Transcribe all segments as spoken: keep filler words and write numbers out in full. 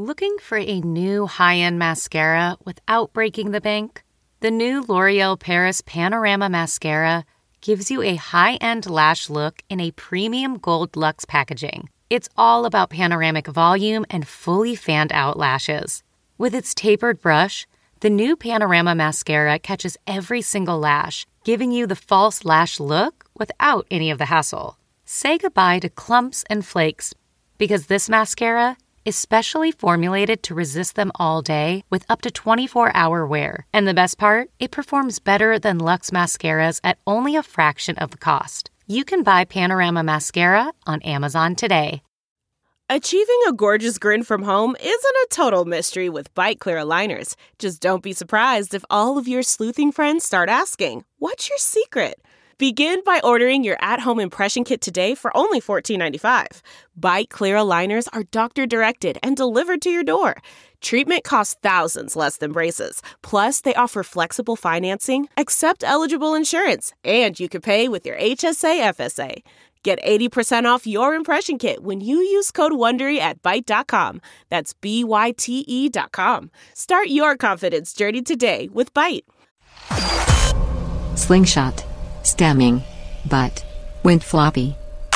Looking for a new high-end mascara without breaking the bank? The new L'Oreal Paris Panorama Mascara gives you a high-end lash look in a premium gold luxe packaging. It's all about panoramic volume and fully fanned-out lashes. With its tapered brush, the new Panorama Mascara catches every single lash, giving you the false lash look without any of the hassle. Say goodbye to clumps and flakes, because this mascara is specially formulated to resist them all day with up to twenty-four hour wear. And the best part? It performs better than Luxe mascaras at only a fraction of the cost. You can buy Panorama Mascara on Amazon today. Achieving a gorgeous grin from home isn't a total mystery with Byte Clear aligners. Just don't be surprised if all of your sleuthing friends start asking, "What's your secret?" Begin by ordering your at-home impression kit today for only fourteen ninety-five. Byte Clear aligners are doctor-directed and delivered to your door. Treatment costs thousands less than braces. Plus, they offer flexible financing, accept eligible insurance, and you can pay with your H S A F S A. Get eighty percent off your impression kit when you use code WONDERY at byte dot com. That's B Y T E dot com. Start your confidence journey today with Byte. Slingshot. Stemming. But. Went floppy.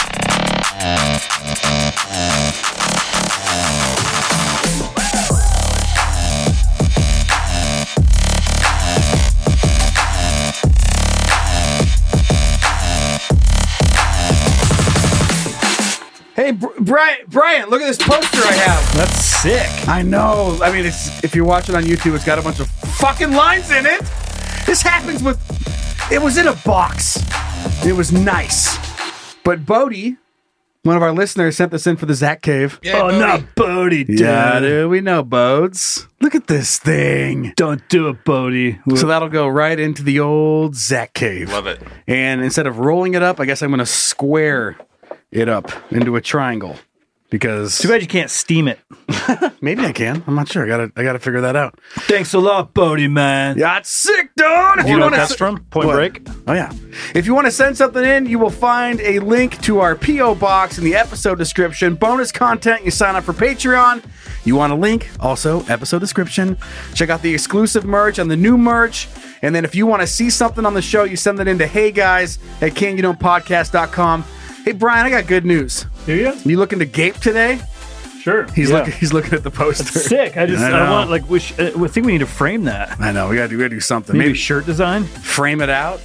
Hey, Br- Brian, Brian, look at this poster I have. That's sick. I know. I mean, it's, if you're watching on YouTube, it's got a bunch of fucking lines in it. This happens with... It was in a box. It was nice. But Bodie, one of our listeners, sent this in for the Zach Cave. Yeah, oh, Bodie. Not Bodie, dude. Yeah, dude. We know Bodes. Look at this thing. Don't do it, Bodie. So that'll go right into the old Zach Cave. Love it. And instead of rolling it up, I guess I'm going to square it up into a triangle. Because too bad you can't steam it. Maybe I can. I'm not sure. I gotta I gotta figure that out. Thanks a lot, Bodie, man. Yeah, it's sick, dude. If you, you know what that's s- from? Point what? Break. Oh yeah. If you want to send something in, you will find a link to our P O box in the episode description. Bonus content. You sign up for Patreon. You want a link? Also, episode description. Check out the exclusive merch and the new merch. And then if you want to see something on the show, you send it in to hey guys at can you don't podcast dot com. Hey Brian, I got good news. Do you? You looking to gape today? Sure. He's yeah. looking. He's looking at the poster. That's sick. I just. I, I want like. We, sh- uh, we think we need to frame that. I know. We gotta do. We gotta do something. Maybe Maybe shirt design. Frame it out.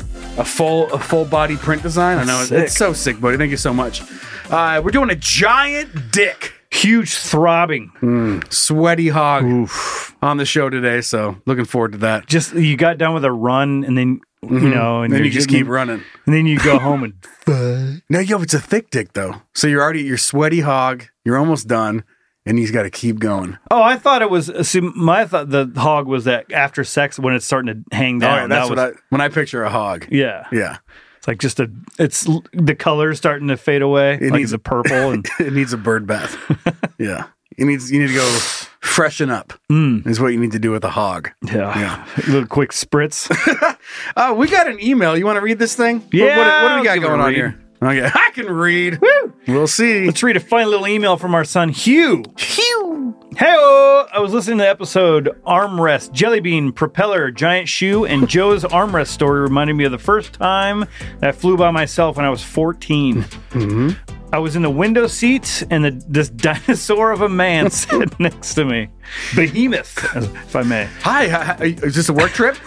A full. A full body print design. That's I know. Sick. It's so sick, buddy. Thank you so much. Uh, we're doing a giant dick. Huge throbbing, mm, sweaty hog Oof. on the show today. So looking forward to that. Just you got done with a run, and then mm-hmm. you know, and then you just keep running, and then you go home and. No, yo, it's a thick dick though. So you're already you're sweaty hog. You're almost done, and he's got to keep going. Oh, I thought it was. See, my thought the hog was that after sex when it's starting to hang down. Oh, yeah, that's that what was, I when I picture a hog. Yeah, yeah. It's like just a. It's the colors starting to fade away. It like needs a purple, and it needs a bird bath. Yeah. You need, you need to go freshen up, mm. is what you need to do with a hog. Yeah. yeah. A little quick spritz. uh, we got an email. You want to read this thing? Yeah. What, what, what do we got I'll going on here? Okay. I can read. Woo. We'll see. Let's read a funny little email from our son, Hugh. Hugh. Hey-o! I was listening to the episode Armrest, Jellybean, Propeller, Giant Shoe, and Joe's armrest story reminded me of the first time that I flew by myself when I was fourteen. Mm-hmm. I was in the window seat, and the, this dinosaur of a man sat next to me. Behemoth, if I may. Hi, hi, is this a work trip?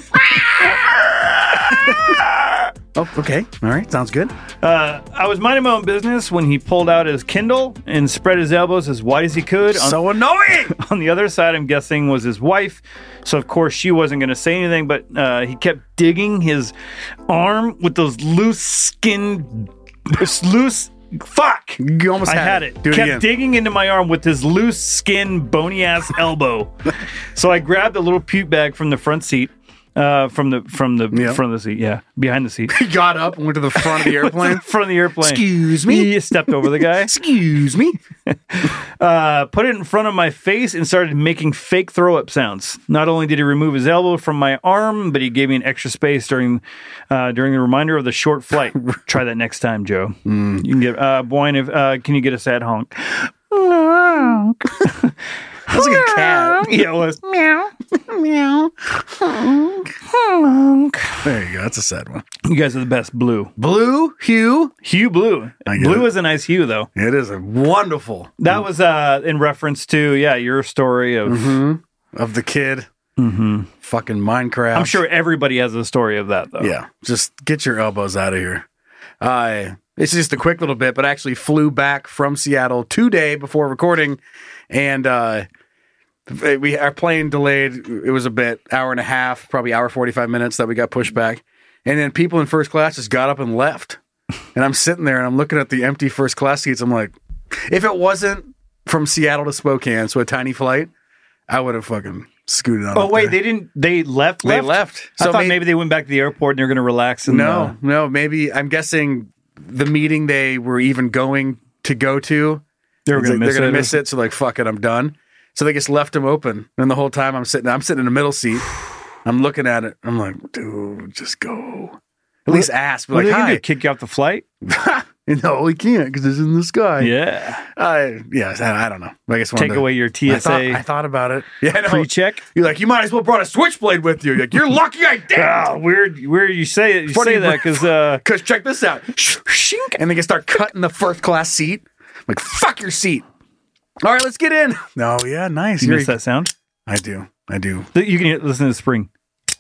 Oh, okay. All right. Sounds good. Uh, I was minding my own business when he pulled out his Kindle and spread his elbows as wide as he could. So on, annoying! On the other side, I'm guessing, was his wife. So, of course, she wasn't going to say anything, but uh, he kept digging his arm with those loose skin... loose... Fuck! You almost I had, had it. it. Do it Kept again. digging into my arm with his loose skin, bony ass elbow. So I grabbed a little puke bag from the front seat, uh, from the from the Yep. front of the seat, yeah, behind the seat. He got up and went to the front of the airplane. front of the airplane. Excuse me. He stepped over the guy. Excuse me. uh, put it in front of my face and started making fake throw up sounds. Not only did he remove his elbow from my arm, but he gave me an extra space during uh, during the reminder of the short flight. Try that next time, Joe. Mm. You can get uh, Boyne. If, uh, can you get a sad honk? Sounds like a cat. Yeah, it was. Meow. There you go. That's a sad one. You guys are the best. Blue. Blue hue. Hue blue. I get Blue it. is a nice hue, though. It is a wonderful. That was uh, in reference to, yeah, your story of... Mm-hmm. Of the kid. Mm-hmm. Fucking Minecraft. I'm sure everybody has a story of that, though. Yeah. Just get your elbows out of here. Uh, it's just a quick little bit, but I actually flew back from Seattle today before recording, and uh, we our plane delayed. It was a bit, hour and a half, probably hour forty-five minutes that we got pushed back, and then people in first class just got up and left, and I'm sitting there and I'm looking at the empty first class seats. I'm like, if it wasn't from Seattle to Spokane, so a tiny flight, I would have fucking scooted on. Oh up wait, there. they didn't. They left. They left? left. I So thought may- maybe they went back to the airport and they're going to relax. And, No, uh, no, maybe I'm guessing the meeting they were even going to go to, they were it's going to like miss they're it. gonna miss it. So like, fuck it, I'm done. So they just left them open, and the whole time I'm sitting, I'm sitting in the middle seat. I'm looking at it. I'm like, dude, just go. At least ask. Be What are like, they gonna hi. do, kick you off the flight? No, we can't because it's in the sky. Yeah. I yeah, I, I don't know. I guess Take wanted to- away your T S A I thought, I thought about it. Yeah, I know. pre-check. You're like, you might as well brought a switchblade with you. You're like, you're lucky I did. Ah, weird. Weird. You say it. You Funny, say that because uh, Because check this out. Shink. And they can start cutting the first class seat. I'm like, fuck your seat. All right, let's get in. No, yeah, nice. you You're- miss that sound. I do. I do. You can hear- listen to the spring.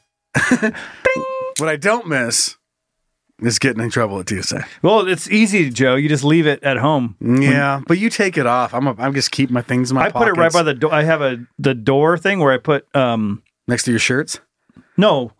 What I don't miss is getting in trouble at T S A. Well, it's easy, Joe. You just leave it at home. Yeah, but you take it off. I'm a, I'm just keeping my things in my I put it right pockets. by the door. I have a the door thing where I put um Next to your shirts? no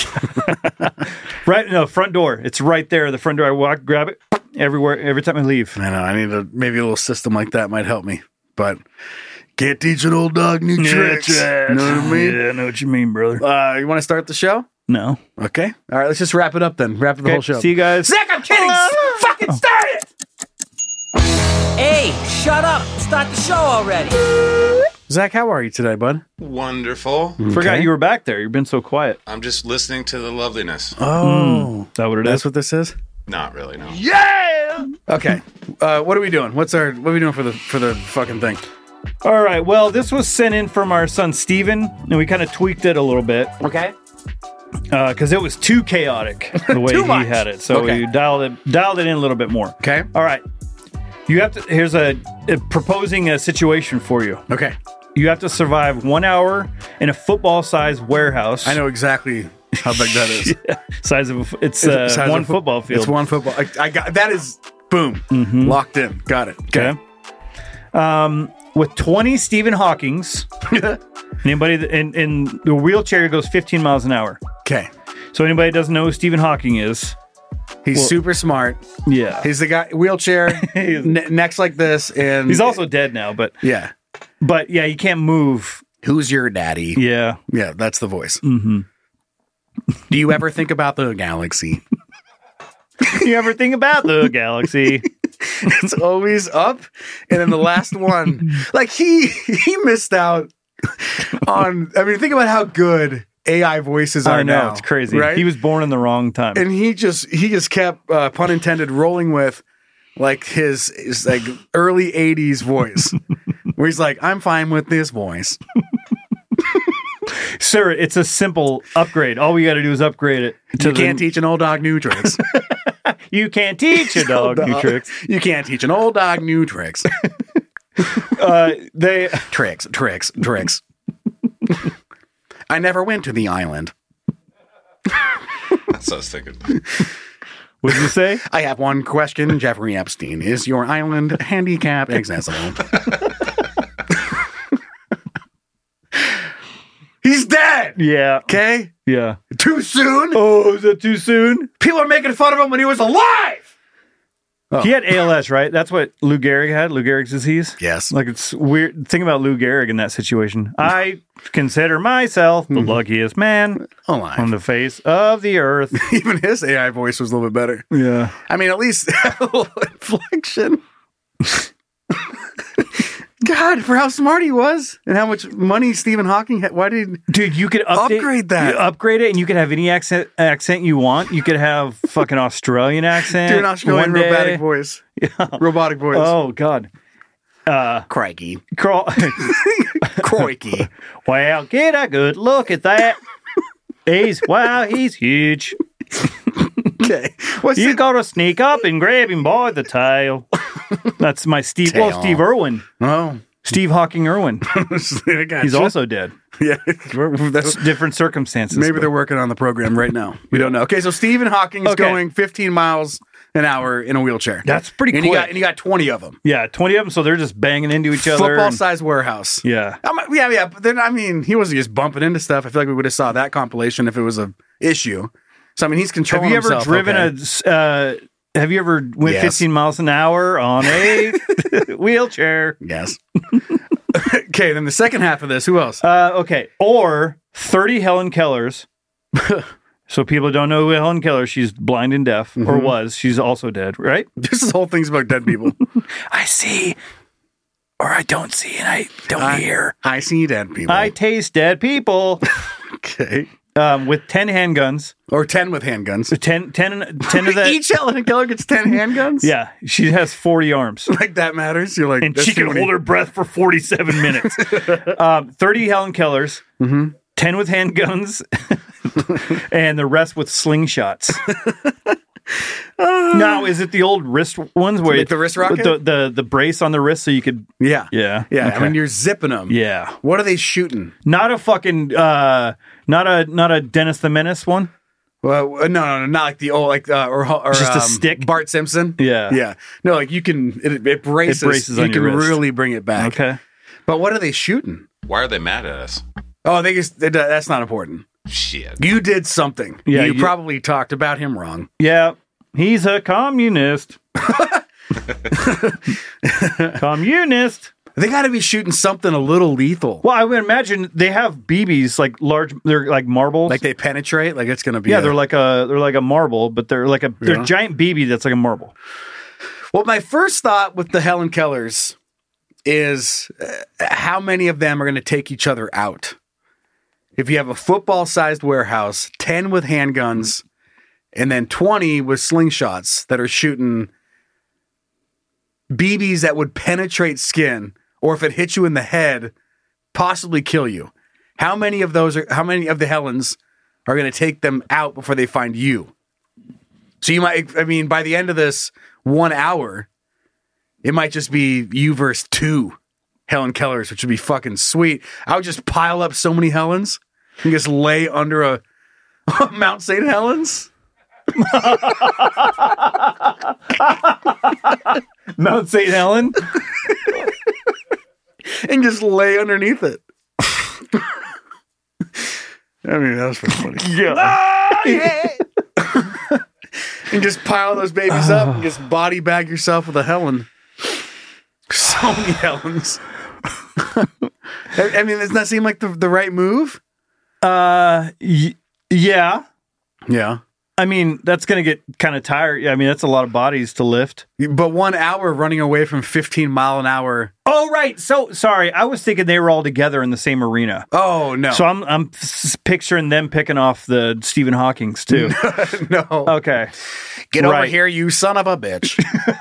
right no front door. It's right there. The front door. I walk, grab it everywhere every time I leave. I know. I need a maybe a little system like that might help me. But can't teach an old dog new tricks. You know what I mean? Yeah, I know what you mean, brother. Uh, you want to start the show? No. Okay. All right, let's just wrap it up then. Wrap the Okay, whole show. see you guys. Zach, I'm kidding. Fucking start it. Hey, shut up. Start the show already. Zach, how are you today, bud? Wonderful. Forgot Okay. you were back there. You've been so quiet. I'm just listening to the loveliness. Oh, Is that what it that's is? what this is. Not really, no. Okay. Uh, what are we doing? What's our what are we doing for the for the fucking thing? All right. Well, this was sent in from our son Steven, and we kind of tweaked it a little bit Okay. because it was too chaotic the way Too he much. had it. So Okay. we dialed it dialed it in a little bit more. Okay. All right. You have to. Here's a, a proposing a situation for you. Okay. You have to survive one hour in a football-sized warehouse. I know exactly how big that is. Size of a- it's uh, Size of one a fo- football field. It's one football. I, I got that is boom locked in. Got it. Okay. Um, with twenty Stephen Hawkings, anybody that, in in the wheelchair goes fifteen miles an hour. Okay. So anybody that doesn't know who Stephen Hawking is, He's Well- super smart. yeah, He's the guy wheelchair, He's- ne- necks like this, and he's also dead now. But yeah. but yeah, he can't move. Who's your daddy? Yeah, Yeah, that's the voice. Mm-hmm. Do you ever think about the galaxy? you ever think about the galaxy? It's always up, and then the last one, like he he missed out on. I mean, think about how good A I voices are I know now. it's crazy. right? He was born in the wrong time. and he just he just kept uh, pun intended rolling with like his his like early eighties voice, where he's like, "I'm fine with this voice." Sir, it's a simple upgrade. All we got to do is upgrade it. To You can't teach an old dog new tricks. You can't teach a dog new tricks. You can't teach an old dog new tricks. Uh, they Tricks, tricks, tricks. I never went to the island. That's what I was thinking. what did you say? I have one question, Jeffrey Epstein. Is your island handicap accessible? He's dead. Yeah, Okay? yeah. Too soon? Oh, is that too soon? People are making fun of him when he was alive. He had A L S, right? That's what Lou Gehrig had. Lou Gehrig's disease. Yes. Like it's weird. Think about Lou Gehrig in that situation. I consider myself the luckiest man Alive. on the face of the earth. Even his A I voice was a little bit better. Yeah. I mean, at least a little inflection. God, for how smart he was and how much money Stephen Hawking had. Why did Dude, you could update, Upgrade that. you upgrade it, and you could have any accent accent you want. You could have fucking Australian accent. do an Australian one day. robotic voice? Robotic voice. Oh God, Crikey. Carl. Crikey. Well, get a good look at that. He's, wow, he's huge. Okay. What's You it? gotta sneak up and grab him by the tail. That's my Steve, Tail. well, Steve Irwin. Oh. Steve Hawking Irwin. I gotcha. He's also dead. Yeah. That's, Different circumstances. maybe but- they're working on the program right now. We don't know. Okay, so Stephen Hawking's Okay. going fifteen miles an hour in a wheelchair. That's pretty and you quick. got and you got twenty of them. Yeah, twenty of them, so they're just banging into each other. Football and- sized warehouse. Yeah. I'm, yeah, yeah. But then, I mean, he wasn't just bumping into stuff. I feel like we would have saw that compilation if it was a issue. So I mean, he's Have controlling you ever himself. driven okay. a? Uh, have you ever went Yes. fifteen miles an hour on a wheelchair? Yes. Okay, then the second half of this, who else? Uh, okay, or thirty Helen Kellers. So people don't know who Helen Keller. She's blind and deaf, Mm-hmm. or was. She's also dead, right? This whole thing's about dead people. I see, or I don't see, and I don't I, hear. I see dead people. I taste dead people. okay. Um, with ten handguns. Or ten with handguns. ten, ten, ten of that. Each Helen Keller gets ten handguns? Yeah, she has forty arms. Like that matters? You're like, And that's she too can many. hold her breath for forty-seven minutes. um, thirty Helen Kellers, Mm-hmm. ten with handguns, and the rest with slingshots. Now, is it the old wrist ones where Like the wrist rocket? the, the the brace on the wrist so you could? Yeah. Yeah, Yeah. okay. I mean, you're zipping them. Yeah, What are they shooting? not a fucking uh, not a not a Dennis the Menace one. Well, no, no, no, not like the old, like, uh, or, or Just a um, stick? Bart Simpson. Yeah. Yeah. No, like you can, it, it braces. It braces you on can your wrist. really bring it back. Okay, But what are they shooting? Why are they mad at us? Oh, they just, they, that's not important. Shit. You did something. Yeah, You, you- probably talked about him wrong. yeah, he's a communist. Communist. They got to be shooting something a little lethal. Well, I would imagine they have B Bs like large. They're like marbles. Like they penetrate. Like it's going to be. yeah, a- they're like a they're like a marble, but they're like a they're Yeah. giant B B that's like a marble. Well, my first thought with the Helen Kellers is uh, how many of them are going to take each other out? If you have a football-sized warehouse, ten with handguns, and then twenty with slingshots that are shooting B Bs that would penetrate skin, or if it hits you in the head, possibly kill you. How many of those are? How many of the Helens are going to take them out before they find you? So you might. I mean, by the end of this one hour, it might just be you versus two Helen Kellers, which would be fucking sweet. I would just pile up so many Helens and just lay under a Mount Saint Helens. Mount Saint Helen. And just lay underneath it. I mean, that was pretty funny. Yeah. And just pile those babies up and just body bag yourself with a Helen. So many Helens. I I mean, doesn't that seem like the, the right move? Uh, y- yeah. Yeah. I mean, that's gonna get kind of tired. I mean, that's a lot of bodies to lift. But one hour running away from fifteen mile an hour. Oh, right. So sorry, I was thinking they were all together in the same arena. Oh, no. So I'm I'm s- picturing them picking off the Stephen Hawkings too. no. Okay. Get over Right. here, you son of a bitch.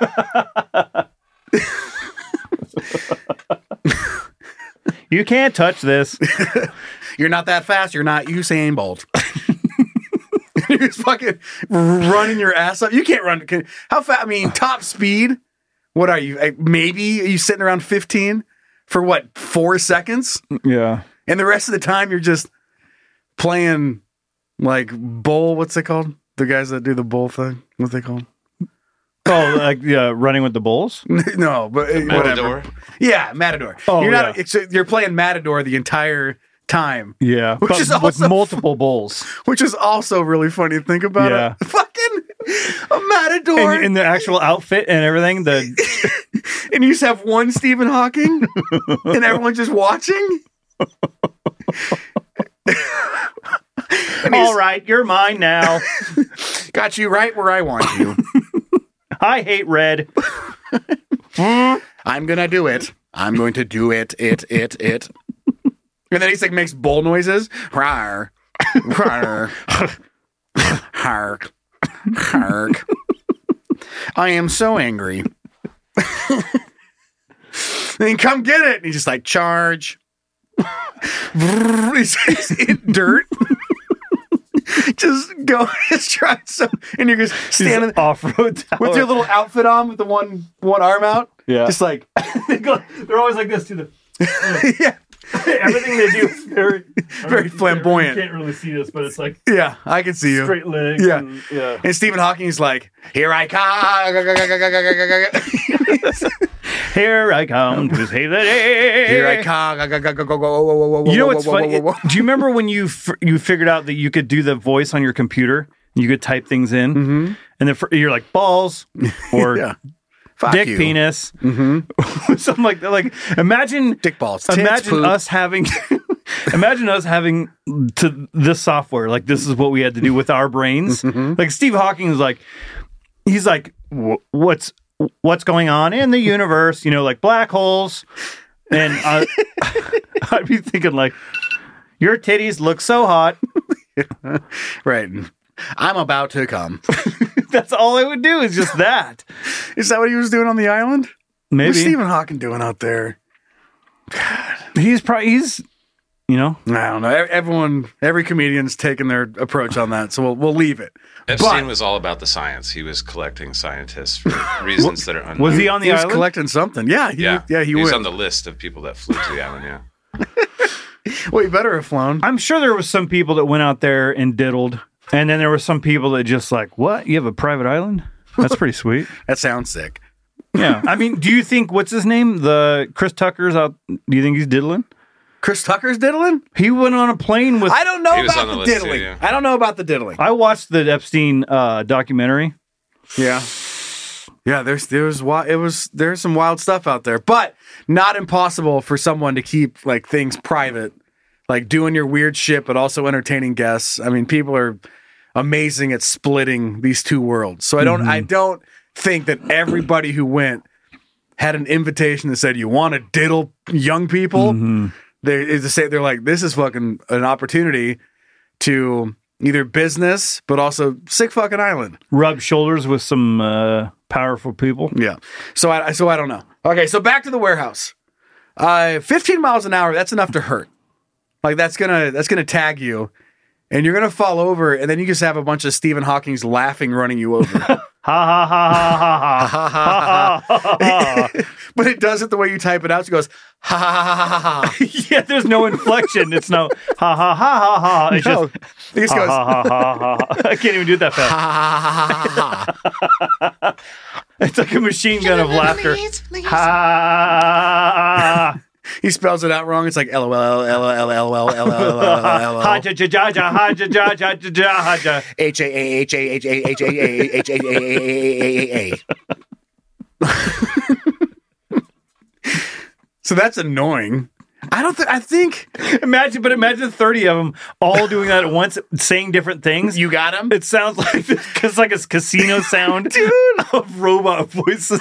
You can't touch this. You're not that fast. You're not Usain Bolt. You're just fucking running your ass up. You can't run. can- How fast? I mean, top speed. What are you? like, Maybe are you sitting around fifteen for what? Four seconds? Yeah. And the rest of the time you're just playing like bowl. What's it called? The guys that do the bowl thing. What's they called? Oh, like yeah, running with the bulls. No, but uh, Matador? whatever. Yeah, Matador. Oh, you're not. yeah. It's, you're playing Matador the entire time. Yeah, Which but is with also- multiple bulls. Which is also really funny to think about. Yeah. It. Fucking a Matador. And in the actual outfit and everything, the And you just have one Stephen Hawking and everyone's just watching. all right, you're mine now. Got you right where I want you. I hate red. I'm gonna do it. I'm going to do it. It. It. It. And then he's like makes bull noises. Rawr. Rawr. Hark. Hark. I am so angry. And come get it. And he's just like, charge. He's, he's in dirt. Just go, just try so, and you're just standing off road with your little outfit on, with the one one arm out. Yeah, just like they go, they're always like this to the. Yeah, everything they do is very very flamboyant. You can't really see this, but it's like yeah, I can see you straight legs. Yeah, and, yeah. And Stephen Hawking's like, here I come. Here I come to save the day. Here I come. You know what's funny? Do you remember when you f- you figured out that you could do the voice on your computer? You could type things in, mm-hmm. and then you're like balls or yeah. Fuck dick you. penis, mm-hmm. something like that. Like imagine dick balls. Tits, imagine poop. us having. Imagine us having to this software. Like this is what we had to do with our brains. Mm-hmm. Like Steve Hawking is like, he's like, what's what's going on in the universe? You know, like black holes. And I, I'd be thinking like, your titties look so hot. Right. I'm about to come. That's all I would do is just that. Is that what he was doing on the island? Maybe. What's Stephen Hawking doing out there? God. He's probably, he's, you know. I don't know. Everyone, every comedian's taking their approach on that. So we'll, we'll leave it. Epstein but, was all about the science. He was collecting scientists for reasons that are unknown. Was he on the he island? was collecting something. Yeah. He, yeah. Yeah. He, he was went. on the list of people that flew to the island. Yeah. Well, he better have flown. I'm sure there was some people that went out there and diddled. And then there were some people that just like, what? You have a private island? That's pretty sweet. That sounds sick. Yeah. I mean, do you think, what's his name? The Chris Tucker's out. Do you think he's diddling? Chris Tucker's diddling? He went on a plane with. I don't know He was about on the, the list diddling. too, yeah. I don't know about the diddling. I watched the Epstein uh, documentary. Yeah. Yeah, there's there's wi- it was there's some wild stuff out there, but not impossible for someone to keep like things private, like doing your weird shit, but also entertaining guests. I mean, people are amazing at splitting these two worlds. So I don't mm-hmm. I don't think that everybody who went had an invitation that said you want to diddle young people. Mm-hmm. They is to say they're like, this is fucking an opportunity to either business, but also sick fucking island. Rub shoulders with some uh, powerful people. Yeah. So I so I don't know. Okay, so back to the warehouse. Uh, fifteen miles an hour. That's enough to hurt. Like that's gonna that's gonna tag you, and you're gonna fall over, and then you just have a bunch of Stephen Hawking's laughing, running you over. Ha ha ha ha ha ha ha ha. But it does it the way you type it out. So it goes ha ha ha ha ha ha. Yeah, there's no inflection. It's no ha ha ha ha ha. It's no, just it just goes ha ha ha ha ha. I can't even do it that fast. ha ha ha ha. It's like a machine gun of laughter. Ha. He spells it out wrong. It's like L O L L L L L L L L L ha ja ja ja ja ha ja ja ja ja ha ja H A A H A H A H A H A H A A. So that's annoying. I don't think. I think. Imagine, but imagine thirty of them all doing that at once, saying different things. You got them. It sounds like because like a casino sound, dude, of robot voices.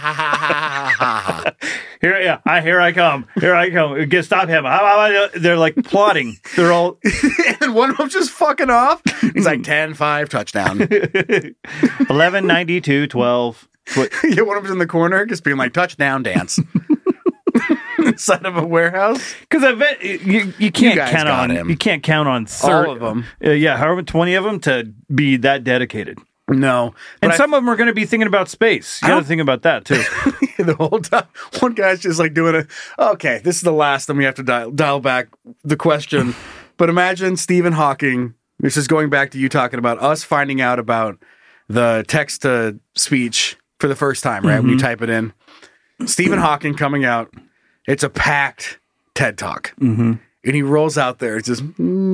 Here, yeah, I here I come. Here I come. Get stop him. They're like plotting. They're all. And one of them just fucking off. He's like ten five touchdown. eleven ninety-two twelve Yeah, one of them's in the corner, just being like touchdown dance. Inside of a warehouse, because I bet you you can't you count on him. You can't count on thirty, all of them. Uh, yeah, however twenty of them to be that dedicated. No, and I, some of them are going to be thinking about space. You got to think about that too. The whole time, one guy's just like doing it. Okay, this is the last, and we have to dial dial back the question. But imagine Stephen Hawking. This is going back to you talking about us finding out about the text to speech for the first time, right? Mm-hmm. When you type it in, Stephen Hawking coming out. It's a packed TED Talk. Mm-hmm. And he rolls out there. It's just... and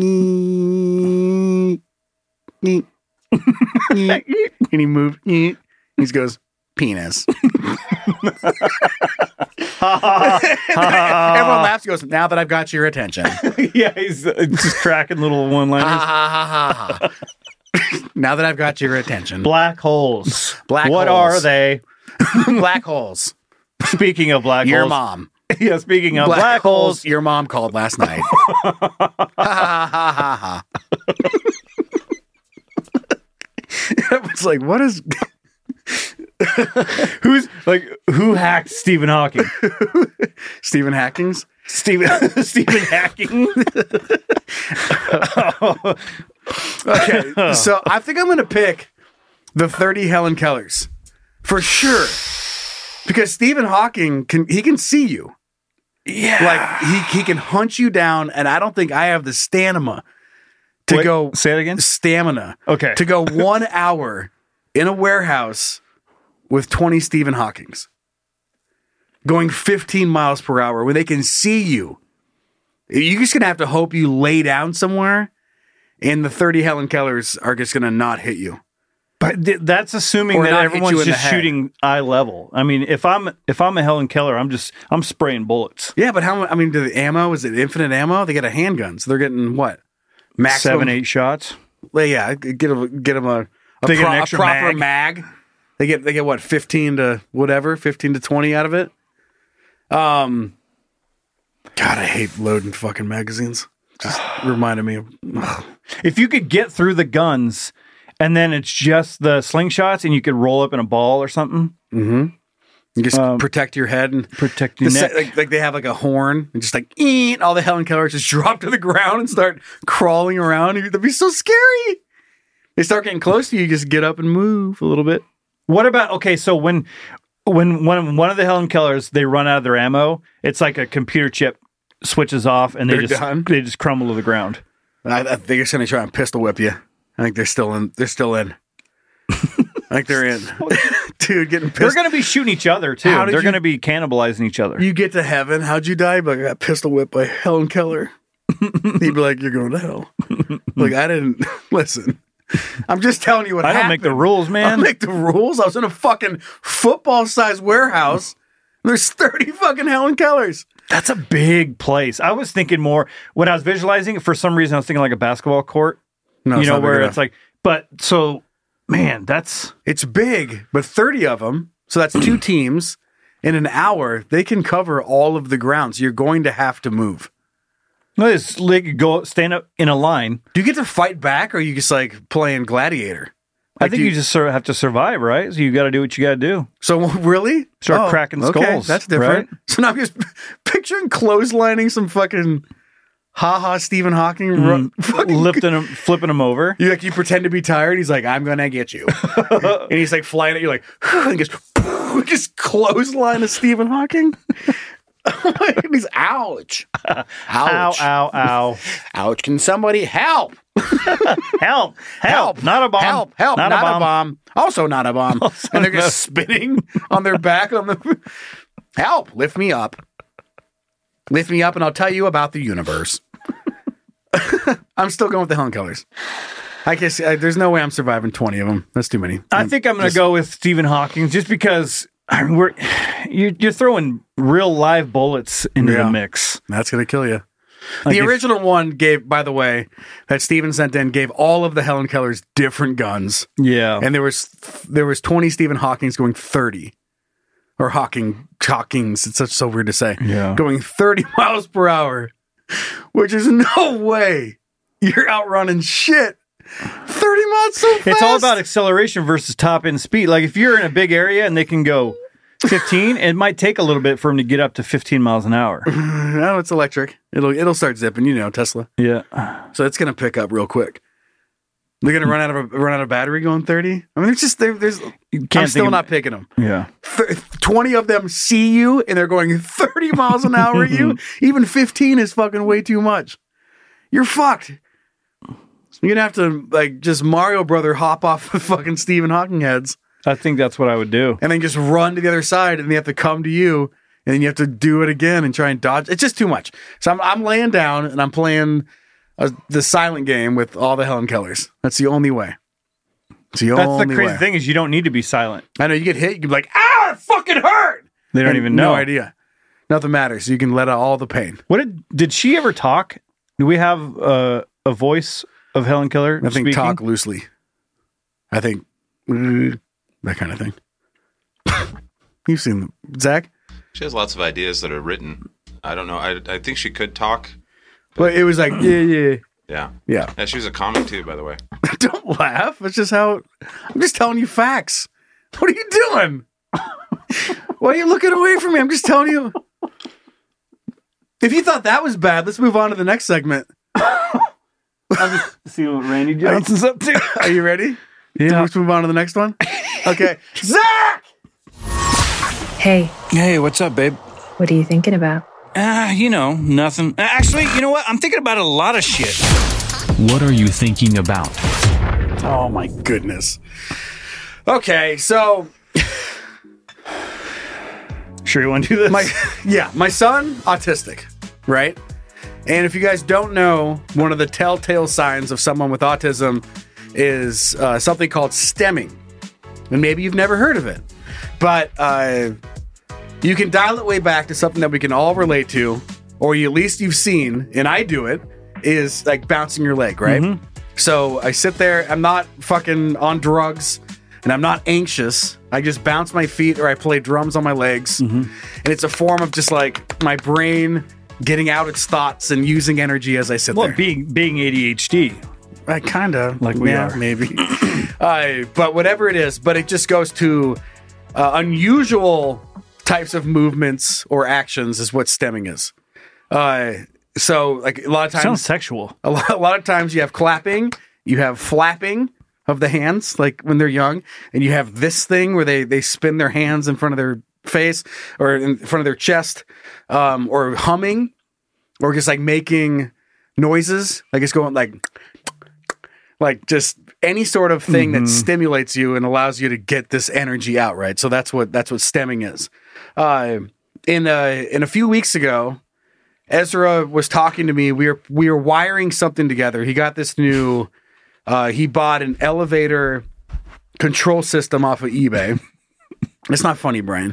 he moved. He goes, penis. Everyone laughs. He goes, now that I've got your attention. Yeah, he's uh, just cracking little one-liners. Now that I've got your attention. Black holes. Black what holes. are they? Black holes. Speaking of black your holes. Your mom. Yeah, speaking of black, black holes. Your mom called last night. Ha ha ha ha ha. It's like, what is... Who's, like, who hacked Stephen Hawking? Stephen Hackings? Stephen Stephen hacking. Okay, so I think I'm going to pick the thirty Helen Kellers for sure, because Stephen Hawking can he can see you. Yeah, Like he he can hunt you down, and I don't think I have the stamina to Wait, go. say it again. Stamina. Okay. To go one hour in a warehouse with twenty Stephen Hawkings, going fifteen miles per hour when they can see you. You're just gonna have to hope you lay down somewhere, and the thirty Helen Kellers are just gonna not hit you. But th- that's assuming Or that not hit you everyone's in the just head. shooting eye level. I mean, if I'm if I'm a Helen Keller, I'm just I'm spraying bullets. Yeah, but how? mu- I mean, do the ammo is it infinite ammo? They get a handgun, so they're getting what? Maximum. Seven, eight shots. Well, yeah, get them, get them a, a, They get pro- an a extra proper mag. mag. They get they get what fifteen to whatever, fifteen to twenty out of it. Um, God, I hate loading fucking magazines. Just reminded me of. Ugh. If you could get through the guns, and then it's just the slingshots, and you could roll up in a ball or something, You just Um, protect your head and protect your the neck. se- like, like they have like a horn and just like eat all the Helen Kellers just drop to the ground and start crawling around. That'd be so scary. They start getting close to you, you just get up and move a little bit. What about okay? So when when when one of the Helen Kellers they run out of their ammo, it's like a computer chip switches off, and they They're just done? they just crumble to the ground. I, I think they're just gonna try and pistol whip you. I think they're still in. They're still in. I think they're in. Dude, getting They're pissed. going to be shooting each other too. How did They're you- going to be cannibalizing each other. You get to heaven. How'd you die? But I got pistol whipped by Helen Keller. He'd be like, "You're going to hell." Like I didn't listen. I'm just telling you what I don't happened. make the rules, I man. don't make the rules. I was in a fucking football-sized warehouse. And there's thirty fucking Helen Kellers. That's a big place. I was thinking more when I was visualizing it. For some reason, I was thinking like a basketball court. No, you it's know, not big where enough. it's like, but so, man, that's It's big, but thirty of them. So that's two teams. In an hour, they can cover all of the ground. So you're going to have to move. no, it's like go stand up in a line. Do you get to fight back, or are you just like playing gladiator? I Like, think do you just sort of have to survive, right? So you got to do what you got to do. So really Start cracking okay, skulls, That's different. right? So now I'm just picturing clotheslining some fucking haha Stephen Hawking, ru- fucking Lifting them, flipping them over. You like you pretend to be tired. He's like, I'm gonna get you, and he's like flying at you like, and just just clothesline of Stephen Hawking. And he's ouch, Ow, ouch, ow, ow. ouch. Can somebody help? Help, help. Not a bomb. Help! Help! Not, Not, a bomb. Also not a bomb. And they're just spinning on their back on the. Help! Lift me up. Lift me up, and I'll tell you about the universe. I'm still going with the Helen Kellers. I guess uh, there's no way I'm surviving twenty of them. That's too many. I think I'm going to Just- go with Stephen Hawking just because I mean, we're you're, you're throwing real live bullets into Yeah. the mix. That's gonna kill you. Like the if- original one gave, by the way, that Steven sent in, gave all of the Helen Kellers different guns, Yeah. and there was there was twenty Stephen Hawkings going thirty, or Hawking Hawkings. It's such so weird to say. Yeah. Going thirty miles per hour, which is no way you're outrunning shit. Thirty miles so fast. It's all about acceleration versus top end speed. Like if you're in a big area and they can go fifteen, it might take a little bit for them to get up to fifteen miles an hour. No, it's electric. It'll it'll start zipping. You know, Tesla. Yeah. So it's gonna pick up real quick. They're gonna run out of a, run out of battery going thirty. I mean, it's just there, there's. You I'm can't still think not of- picking them. Yeah. Th- twenty of them see you and they're going thirty miles an hour at you. Even fifteen is fucking way too much. You're fucked. You're gonna have to like just Mario Brother hop off the fucking Stephen Hawking heads I think that's what I would do. and then just run to the other side, and they have to come to you, and then you have to do it again and try and dodge. It's just too much. So I'm I'm laying down and I'm playing uh, the silent game with all the Helen Kellers. That's the only way. It's the That's only the crazy way. thing is you don't need to be silent. I know you get hit, you can be like, ah, it fucking hurt. They don't And even know. No idea. Nothing matters. You can let out all the pain. What did did she ever talk? Do we have uh, a voice of Helen Keller? I think speaking? talk loosely. I think mm, that kind of thing. You've seen them. Zach? She has lots of ideas that are written. I don't know. I, I think she could talk. But it was like, yeah, yeah, Yeah. yeah. Yeah, she was a comic too, by the way. Don't laugh. It's just how I'm just telling you facts. What are you doing? Why are you looking away from me? I'm just telling you. If you thought that was bad, let's move on to the next segment. I'm just see what Randy Johnson's up to. Are you ready? Yeah. Let's move on to the next one. Okay. Zach! Hey, Hey, what's up, babe? what are you thinking about? Ah, uh, you know, nothing. Uh, Actually, you know what? I'm thinking about a lot of shit. What are you thinking about? Oh my goodness. Okay, so Sure you want to do this? my yeah, my son, autistic, right? And if you guys don't know, one of the telltale signs of someone with autism is uh, something called stemming. And maybe you've never heard of it. But uh, you can dial it way back to something that we can all relate to, or you, at least you've seen, and I do it, is like bouncing your leg, right? Mm-hmm. So I sit there, I'm not fucking on drugs, and I'm not anxious. I just bounce my feet or I play drums on my legs. Mm-hmm. And it's a form of just like my brain getting out its thoughts and using energy as I sit well, there. being being A D H D. I kind of. Like we yeah, are. maybe. uh, but whatever it is, but it just goes to uh, unusual types of movements or actions is what stemming is. Uh, so like a lot of times. Sounds sexual. A lot, a lot of times you have clapping, you have flapping of the hands, like when they're young, and you have this thing where they, they spin their hands in front of their face or in front of their chest, um, or humming, or just like making noises, like it's going like, like just any sort of thing mm-hmm. that stimulates you and allows you to get this energy out, right? So that's what that's what stemming is. Uh, in a, in a few weeks ago, Ezra was talking to me. We were we were wiring something together. He got this new. Uh, he bought an elevator control system off of eBay. It's not funny, Brian.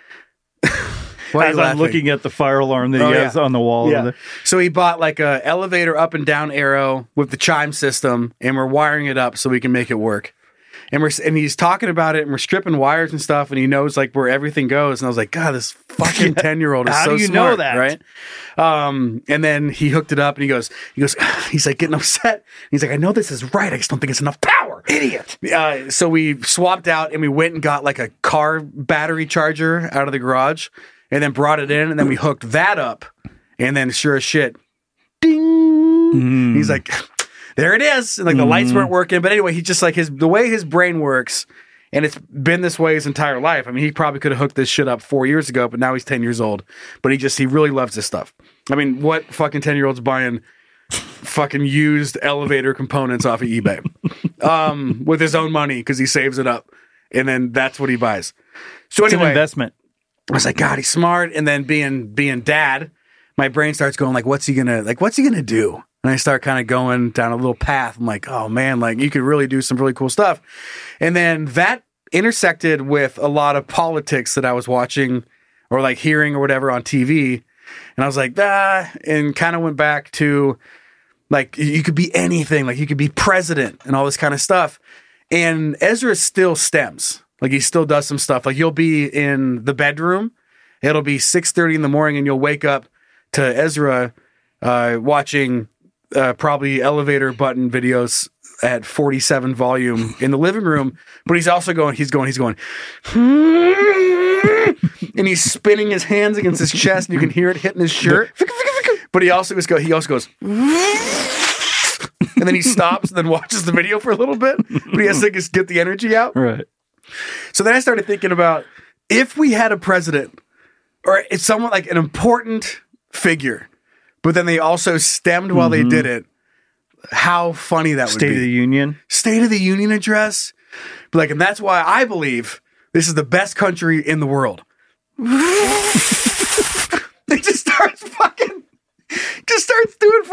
Why As I'm looking at the fire alarm that he oh, has yeah. on the wall. Yeah. Over there. So he bought like a elevator up and down arrow with the chime system, and we're wiring it up so we can make it work. And we're and he's talking about it, and we're stripping wires and stuff, and he knows like where everything goes. And I was like, God, this fucking ten year old is How so do you smart, know that? right? Um, and then he hooked it up, and he goes, he goes, he's like getting upset. He's like, I know this is right, I just don't think it's enough power, idiot. Uh, so we swapped out, and we went and got like a car battery charger out of the garage, and then brought it in, and then we hooked that up, and then sure as shit, ding. Mm. He's like. There it is. And like the mm. lights weren't working. But anyway, he just like his the way his brain works, and it's been this way his entire life. I mean, he probably could have hooked this shit up four years ago, but now he's ten years old. But he just he really loves this stuff. I mean, what fucking ten year olds buying fucking used elevator components off of eBay um, with his own money because he saves it up, and then that's what he buys. So it's anyway, an investment. I was like, God, he's smart. And then being being dad, my brain starts going like, what's he gonna like? What's he gonna do? And I start kind of going down a little path. I'm like, oh man, like you could really do some really cool stuff. And then that intersected with a lot of politics that I was watching or like hearing or whatever on T V. And I was like, ah, and kind of went back to like, you could be anything, like you could be president and all this kind of stuff. And Ezra still stems. Like he still does some stuff. Like you'll be in the bedroom. It'll be six thirty in the morning and you'll wake up to Ezra uh, watching Uh, probably elevator button videos at forty-seven volume in the living room, but he's also going, he's going, he's going, and he's spinning his hands against his chest, and you can hear it hitting his shirt. But he also goes, he also goes, and then he stops and then watches the video for a little bit, but he has to just get the energy out. Right. So then I started thinking about if we had a president or it's someone like an important figure, but then they also stemmed while mm-hmm. they did it. How funny that State would be. State of the Union. State of the Union address. But like, and that's why I believe this is the best country in the world. They just starts fucking, just starts doing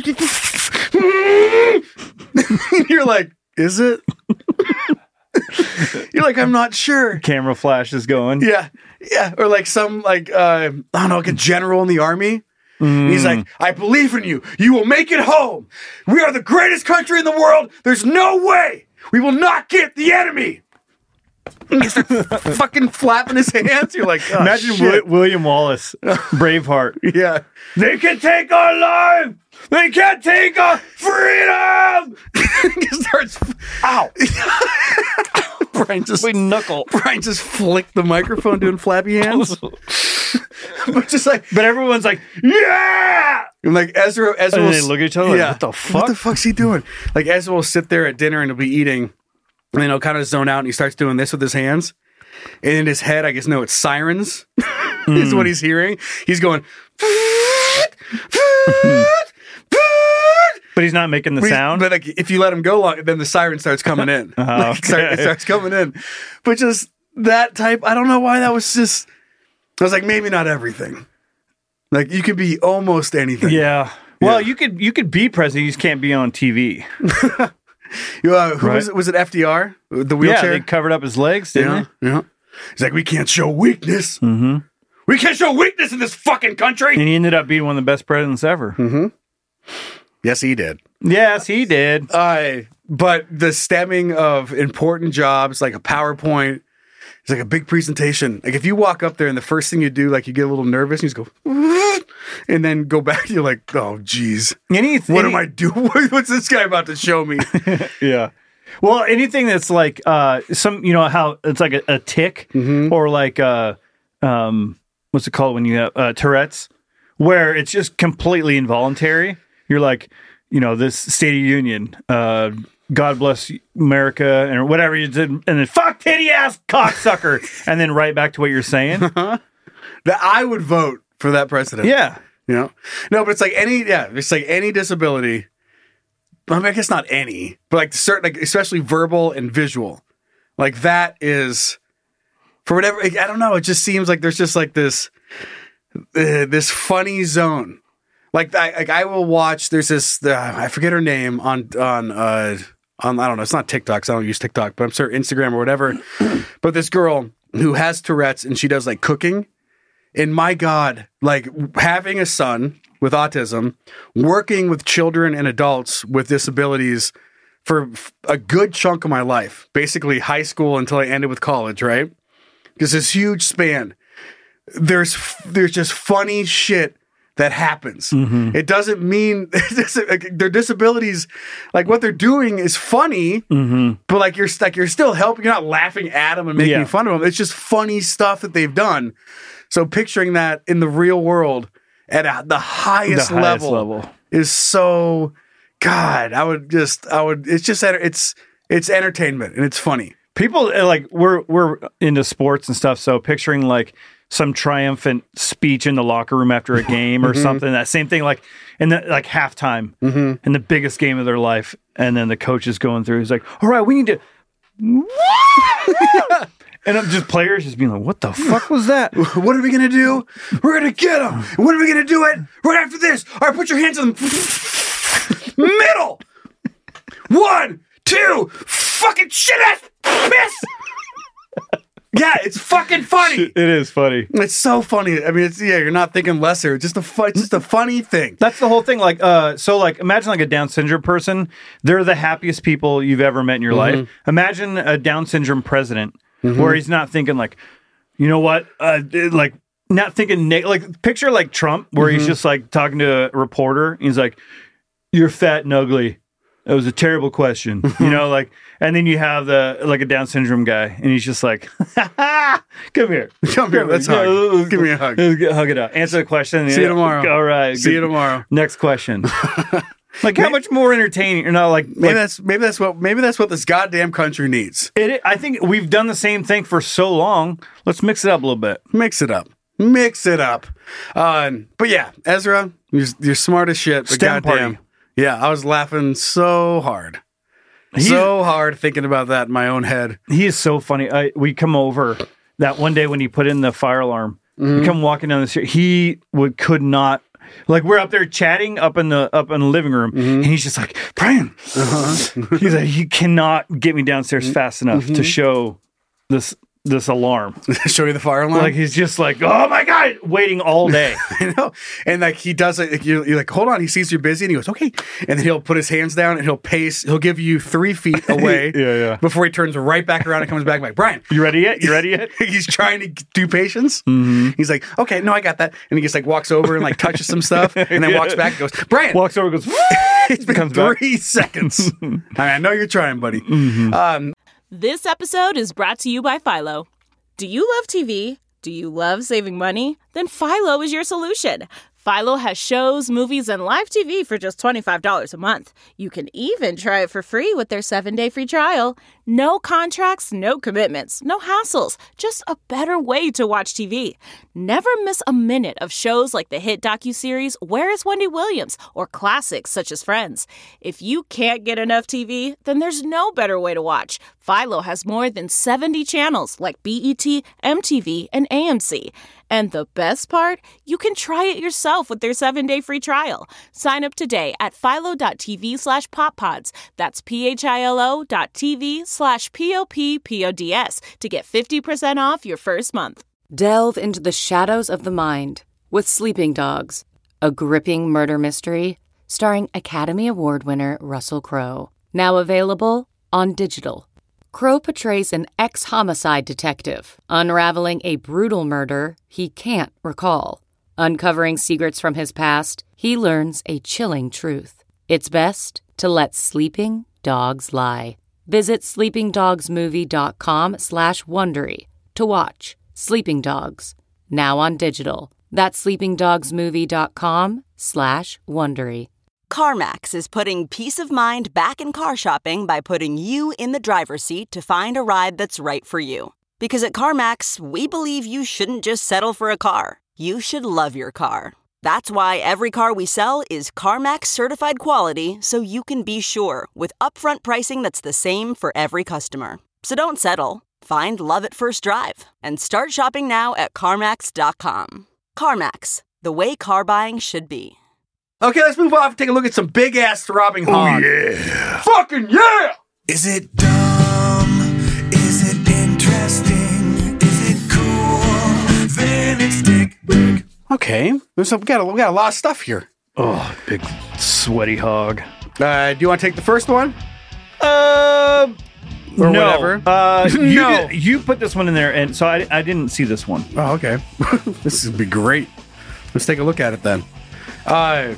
fucking. You're like, is it? You're like, I'm not sure. Camera flash is going. Yeah. Yeah. Or like some like, uh, I don't know, like a general in the army. Mm. He's like, I believe in you. You will make it home. We are the greatest country in the world. There's no way we will not get the enemy. He starts fucking flapping his hands. You're like, oh, imagine shit. W- William Wallace, Braveheart. Yeah. They can take our life. They can't take our freedom. He starts, ow. Brian just we knuckle. Brian just flicked the microphone doing flappy hands. But just like, but everyone's like, yeah. And like Ezra, Ezra and will, they look at each other. Like, yeah, what the fuck? What the fuck's he doing? Like Ezra will sit there at dinner and he'll be eating, and then he'll kind of zone out and he starts doing this with his hands. And in his head, I guess no, it's sirens. mm. is what he's hearing. He's going. But he's not making the but sound. But like, if you let him go long, then the siren starts coming in. Oh, like, okay. start, it starts coming in. But just that type, I don't know why that was just. I was like, maybe not everything. Like you could be almost anything. Yeah. Well, yeah. you could you could be president. You just can't be on T V. uh, who right? was it? Was it F D R? The wheelchair? Yeah, they covered up his legs, didn't yeah, they? Yeah. He's like, we can't show weakness. Mm-hmm. We can't show weakness in this fucking country. And he ended up being one of the best presidents ever. Mm-hmm. Yes, he did. Yes, he did. Uh, but the stemming of important jobs, like a PowerPoint, it's like a big presentation. Like if you walk up there and the first thing you do, like you get a little nervous, and you just go, and then go back, you're like, oh, geez. Any, what any, am I doing? What's this guy about to show me? Yeah. Well, anything that's like uh, some, you know, how it's like a, a tick mm-hmm. or like, uh, um, what's it called when you have uh, Tourette's, where it's just completely involuntary. You're like, you know, this State of the Union, uh, God bless America, and whatever you did, and then fuck titty ass cocksucker, and then right back to what you're saying. That I would vote for that president. Yeah, you know, no, but it's like any, yeah, it's like any disability. I mean, I guess not any, but like certain, like especially verbal and visual, like that is for whatever. I don't know. It just seems like there's just like this, uh, this funny zone. Like I, like I will watch. There's this. Uh, I forget her name on on uh, on. I don't know. It's not TikTok. 'Cause I don't use TikTok, but I'm sure Instagram or whatever. But this girl who has Tourette's and she does like cooking. And my God, like having a son with autism, working with children and adults with disabilities for a good chunk of my life, basically high school until I ended with college, right? Because this huge span. There's there's just funny shit that happens. Mm-hmm. It doesn't mean it doesn't, like, their disabilities, like what they're doing is funny, mm-hmm. but like you're like you're still helping. You're not laughing at them and making yeah. fun of them. It's just funny stuff that they've done. So picturing that in the real world at a, the highest, the highest level, level is so. God, I would just, I would. It's just, it's it's entertainment and it's funny. People like we're we're into sports and stuff, so picturing like some triumphant speech in the locker room after a game or mm-hmm. something. That same thing, like in the like halftime mm-hmm. in the biggest game of their life, and then the coach is going through. He's like, "All right, we need to." And I'm just players just being like, "What the fuck was that? What are we gonna do? We're gonna get them. When are we gonna do it? Right after this. All right, put your hands on the middle. One, two, fucking shit ass piss." Yeah, it's fucking funny. It is funny. It's so funny. I mean, it's yeah, you're not thinking lesser. It's just a fu- it's just a funny thing. That's the whole thing. Like, uh, so like, imagine like a Down syndrome person. They're the happiest people you've ever met in your mm-hmm. life. Imagine a Down syndrome president mm-hmm. where he's not thinking like, you know what, uh, like not thinking ne- like picture like Trump where mm-hmm. he's just like talking to a reporter. He's like, "You're fat and ugly. That was a terrible question," you know, like, and then you have the like a Down syndrome guy, and he's just like, "Come here, come here, let's hug. Yeah, give me a hug, hug it up, answer the question. See you tomorrow. All right, see you tomorrow. Next question." Like, how much more entertaining? You're not like maybe like, that's maybe that's what maybe that's what this goddamn country needs. It, I think we've done the same thing for so long. Let's mix it up a little bit. Mix it up. Mix it up. Uh, but yeah, Ezra, you're, you're smart as shit. But STEM goddamn. party. Yeah, I was laughing so hard. He's, so hard thinking about that in my own head. He is so funny. I, we come over that one day when he put in the fire alarm. Mm-hmm. We come walking down the street. He would could not like we're up there chatting up in the up in the living room, mm-hmm. and he's just like, "Brian," uh-huh. he's like, "He cannot get me downstairs fast enough mm-hmm. to show this." This alarm. Show you the fire alarm? Like he's just like, "Oh my God," waiting all day. I know. And like he does it, like, you're, you're like, "Hold on." He sees you're busy and he goes, "Okay." And then he'll put his hands down and he'll pace. He'll give you three feet away yeah, yeah. before he turns right back around and comes back like, "Brian, you ready yet? You ready yet?" He's trying to do patience. Mm-hmm. He's like, "Okay, no, I got that." And he just like walks over and like touches some stuff and then yeah. walks back and goes, "Brian." Walks over and goes, it's been comes three back. seconds. I mean, I know you're trying, buddy. Mm-hmm. Um, This episode is brought to you by Philo. Do you love T V? Do you love saving money? Then Philo is your solution. Philo has shows, movies, and live T V for just twenty-five dollars a month. You can even try it for free with their seven-day free trial. No contracts, no commitments, no hassles. Just a better way to watch T V. Never miss a minute of shows like the hit docuseries Where is Wendy Williams? Or classics such as Friends. If you can't get enough T V, then there's no better way to watch. Philo has more than seventy channels like B E T, M T V, and A M C. And the best part? You can try it yourself with their seven-day free trial. Sign up today at philo.tv slash poppods. That's P-H-I-L-O dot TV slash P-O-P-P-O-D-S to get fifty percent off your first month. Delve into the shadows of the mind with Sleeping Dogs, a gripping murder mystery starring Academy Award winner Russell Crowe. Now available on digital. Crowe portrays an ex-homicide detective, unraveling a brutal murder he can't recall. Uncovering secrets from his past, he learns a chilling truth. It's best to let sleeping dogs lie. Visit sleepingdogsmovie.com slash Wondery to watch Sleeping Dogs, now on digital. That's sleepingdogsmovie.com slash Wondery. CarMax is putting peace of mind back in car shopping by putting you in the driver's seat to find a ride that's right for you. Because at CarMax, we believe you shouldn't just settle for a car. You should love your car. That's why every car we sell is CarMax certified quality, so you can be sure with upfront pricing that's the same for every customer. So don't settle. Find love at first drive and start shopping now at CarMax dot com. CarMax, the way car buying should be. Okay, let's move off and take a look at some big-ass throbbing hog. Oh, yeah. Fucking yeah! Is it dumb? Is it interesting? Is it cool? Then it's Dick Big. Okay, There's some, we, got a, we got a lot of stuff here. Oh, big sweaty hog. Uh, do you want to take the first one? Uh, or no. whatever? Uh, you, no. did, you put this one in there, and so I, I didn't see this one. Oh, okay. This is going to be great. Let's take a look at it then. Uh...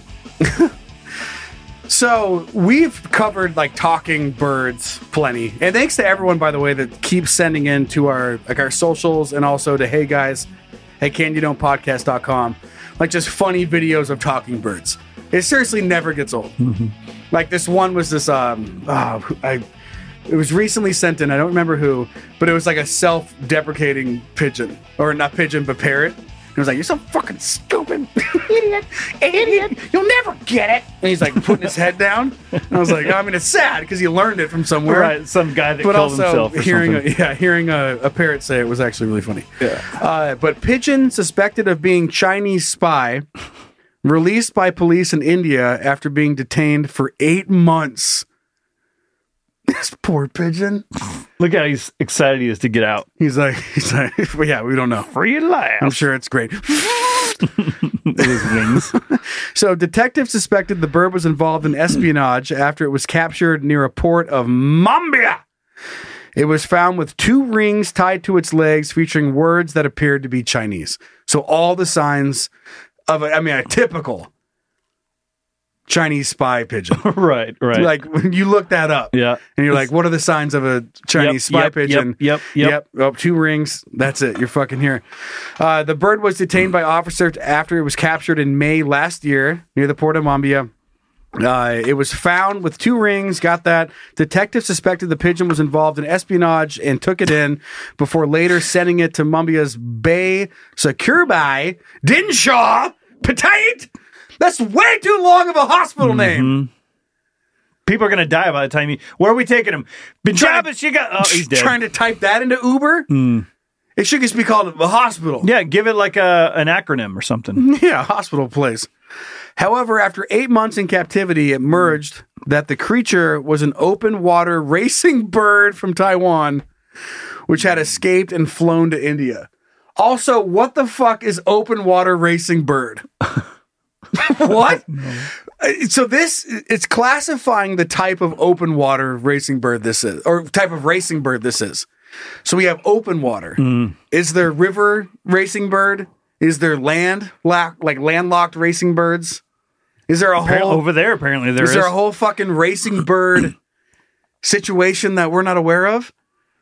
So we've covered like talking birds plenty, and thanks to everyone, by the way, that keeps sending in to our like our socials and also to hey guys at can you don't podcast dot com, like just funny videos of talking birds. It seriously never gets old. Mm-hmm. Like this one was this um oh, I it was recently sent in, I don't remember who, but it was like a self-deprecating pigeon, or not pigeon but parrot. He was like, "You're so fucking stupid, idiot, idiot! You'll never get it." And he's like putting his head down. And I was like, I mean, it's sad because he learned it from somewhere, right? Some guy that but killed also himself. Or hearing, a, something. yeah, hearing a, a parrot say it was actually really funny. Yeah. Uh, but pigeon suspected of being Chinese spy, released by police in India after being detained for eight months. This poor pigeon. Look how he's excited he is to get out. He's like, he's like, well, yeah, we don't know. Free at last. I'm sure it's great. His wings. So detectives suspected the bird was involved in espionage after it was captured near a port of Mumbai. It was found with two rings tied to its legs featuring words that appeared to be Chinese. So all the signs of, a, I mean, a typical Chinese spy pigeon. Right, right. Like when you look that up. Yeah. And you're like, what are the signs of a Chinese Yep, spy yep, pigeon? Yep, yep, yep. Oh, two rings. That's it. You're fucking here. Uh, the bird was detained by officers after it was captured in May last year near the port of Mumbai. Uh, it was found with two rings. Got that. Detectives suspected the pigeon was involved in espionage and took it in before later sending it to Mumbai's Bay Securbai Dinshaw Petite. That's way too long of a hospital name. Mm-hmm. People are going to die by the time you... Where are we taking him? Punjab, she got... Oh, he's dead. Trying to type that into Uber? Mm. It should just be called a hospital. Yeah, give it like a an acronym or something. Yeah, hospital place. However, after eight months in captivity, it emerged that the creature was an open water racing bird from Taiwan, which had escaped and flown to India. Also, what the fuck is open water racing bird? What? So this, it's classifying the type of open water racing bird this is, or type of racing bird this is. So we have open water. Mm. Is there river racing bird? Is there land, like landlocked racing birds? Is there a Apparently, whole over there? Apparently, there is. Is there a whole fucking racing bird situation that we're not aware of?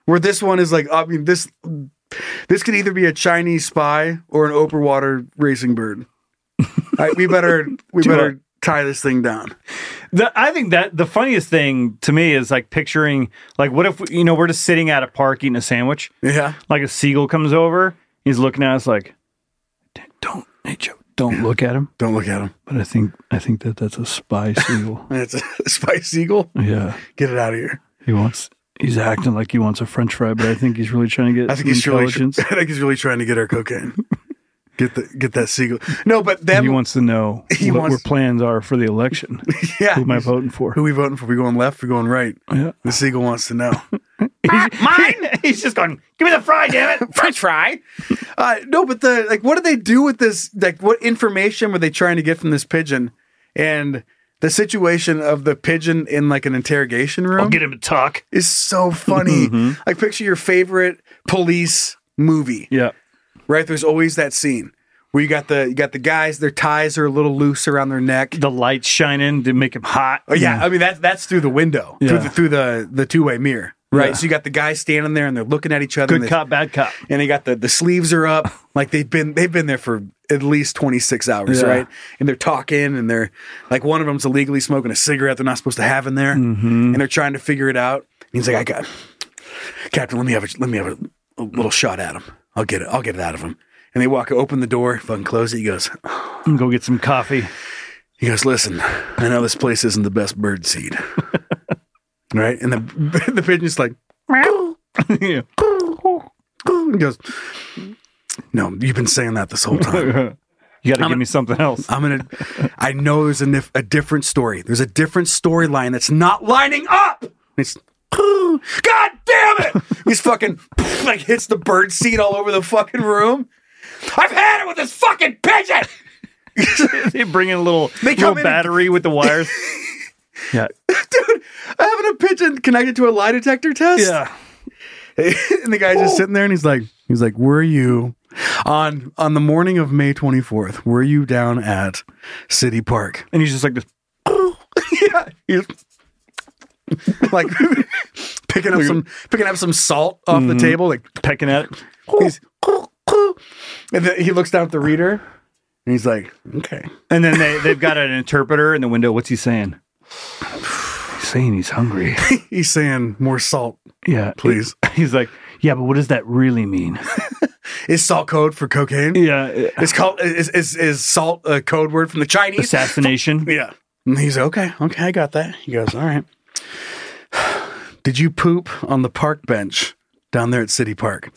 Where this one is like, I mean, this this could either be a Chinese spy or an open water racing bird. All right, we better we Do better it. tie this thing down. The, I think that the funniest thing to me is like picturing, like, what if, you know, we're just sitting at a park eating a sandwich. Yeah. Like a seagull comes over. He's looking at us like, don't, hey, Joe, don't look at him. Don't look at him. But I think, I think that that's a spy seagull. It's a spy seagull? Yeah. Get it out of here. He wants, he's acting like he wants a French fry, but I think he's really trying to get I think some he's really, intelligence. I think he's really trying to get our cocaine. Get the get that seagull. No, but them, he wants to know he what wants, our plans are for the election. Yeah. Who am I voting for? Who are we voting for? We going left? We going right? Yeah. The seagull wants to know. Mine? He's just going, give me the fry, damn it. French fry. Uh, no, but the like, what did they do with this? Like, what information were they trying to get from this pigeon? And the situation of the pigeon in like an interrogation room. I'll get him to talk. Is so funny. Mhm. Like, picture your favorite police movie. Yeah. Right? There's always that scene where you got the you got the guys, their ties are a little loose around their neck. The lights shining to make him hot. Oh yeah, I mean that's that's through the window, Yeah. through the through the, the two way mirror, right? Yeah. So you got the guys standing there and they're looking at each other. Good and they- cop, bad cop. and they got the the sleeves are up, like they've been they've been there for at least twenty-six hours, Yeah. right? And they're talking, and they're like one of them's illegally smoking a cigarette they're not supposed to have in there, Mm-hmm. and they're trying to figure it out. And he's like, "I got Captain, let me have a, let me have a, a little shot at him. I'll get it. I'll get it out of him." And they walk, open the door, fucking close it. He goes, Go get some coffee. He goes, "Listen, I know this place isn't the best bird seed, right?" And the the pigeon's like, Yeah. he goes, "No, you've been saying that this whole time. You got to I'm give a- me something else." I'm gonna. I know there's a, nif- a different story. There's a different storyline that's not lining up." It's, God damn it! He's fucking like hits the bird seed all over the fucking room. I've had it with this fucking pigeon. They bring in a little, They little come in battery with the wires. Yeah. Dude, having a pigeon connected to a lie detector test. Yeah. And the guy's just sitting there and he's like, he's like, "Were you on on the morning of May twenty-fourth? Were you down at City Park?" And he's just like this. Yeah. He's like picking up some picking up some salt off the Mhm. table, like Pecking at it. he's and then he looks down at the reader and he's like, "Okay." And then they, they've got an interpreter in the window. What's he saying? He's saying he's hungry. He's saying, "More salt, Yeah. please." He's like, yeah, but what does that really mean? Is salt code for cocaine? Yeah. Is called is is, is salt a code word from the Chinese? Assassination. Yeah. And he's okay. Okay, I got that. He goes, "All right. Did you poop on the park bench down there at City Park?"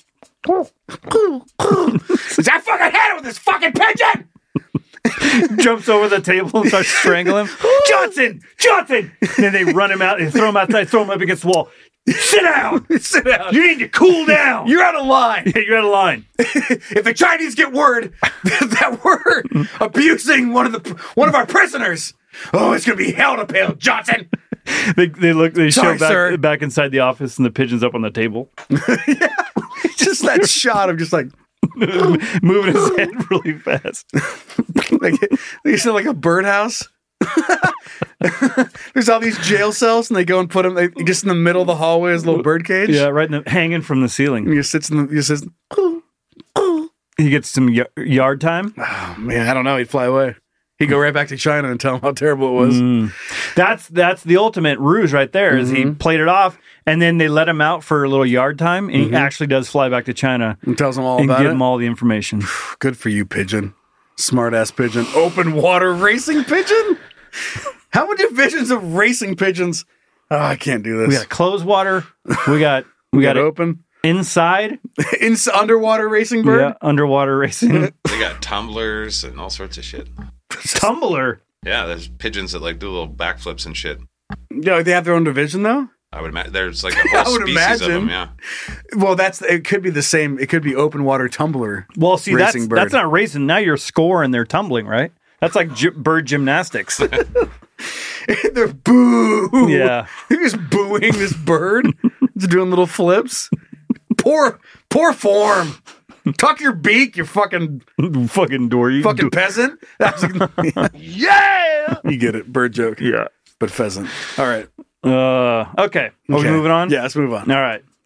Is I fucking had it with this fucking pigeon? Jumps over the table and starts strangling him. Johnson! Johnson! And then they run him out and throw him outside, throw him up against the wall. Sit down! Sit down. You need to cool down! You're out of line. Yeah, you're out of line. If the Chinese get word that we're abusing one of the one of our prisoners, oh, it's gonna be hell to pay, Johnson. They, they look, they Sorry, show back, sir. back inside the office and the pigeon's up on the table. Just that shot of just like Moving his head really fast. like you said, like a birdhouse. There's all these jail cells, and they go and put him they, just in the middle of the hallway as a little bird cage. Yeah, right in the, hanging from the ceiling. And he just sits in the. He says, He gets some y- yard time. "Oh man, I don't know." He'd fly away. He'd go right back to China and tell him how terrible it was. Mm. That's that's the ultimate ruse right there. Is he played it off, and then they let him out for a little yard time, and he actually does fly back to China And tells them all and about give it. him all the information. Good for you, pigeon. Smart ass pigeon. Open water racing pigeon. How many divisions of racing pigeons? Oh, I can't do this. We got closed water. We got we, We got, got it open. inside. In underwater racing bird. Yeah, underwater racing. They got tumblers and all sorts of shit. Tumbler. Yeah, there's pigeons that like do little backflips and shit. Yeah, they have their own division though. I would imagine there's like a I whole would species imagine. of them. Yeah, Well, that's it. Could be the same. It could be open water tumbler. Well, see, that's racing bird. that's not racing. Now you're scoring. They're tumbling, right? That's like gy- bird gymnastics. They're boo. Yeah. They're just booing this bird. It's doing little flips. Poor, poor form. Tuck your beak, you fucking fucking door. You fucking peasant. That's like, yeah. You get it. Bird joke. Yeah. But pheasant. All right. Uh, okay. Are we Okay. moving on? Yeah, let's move on. All right.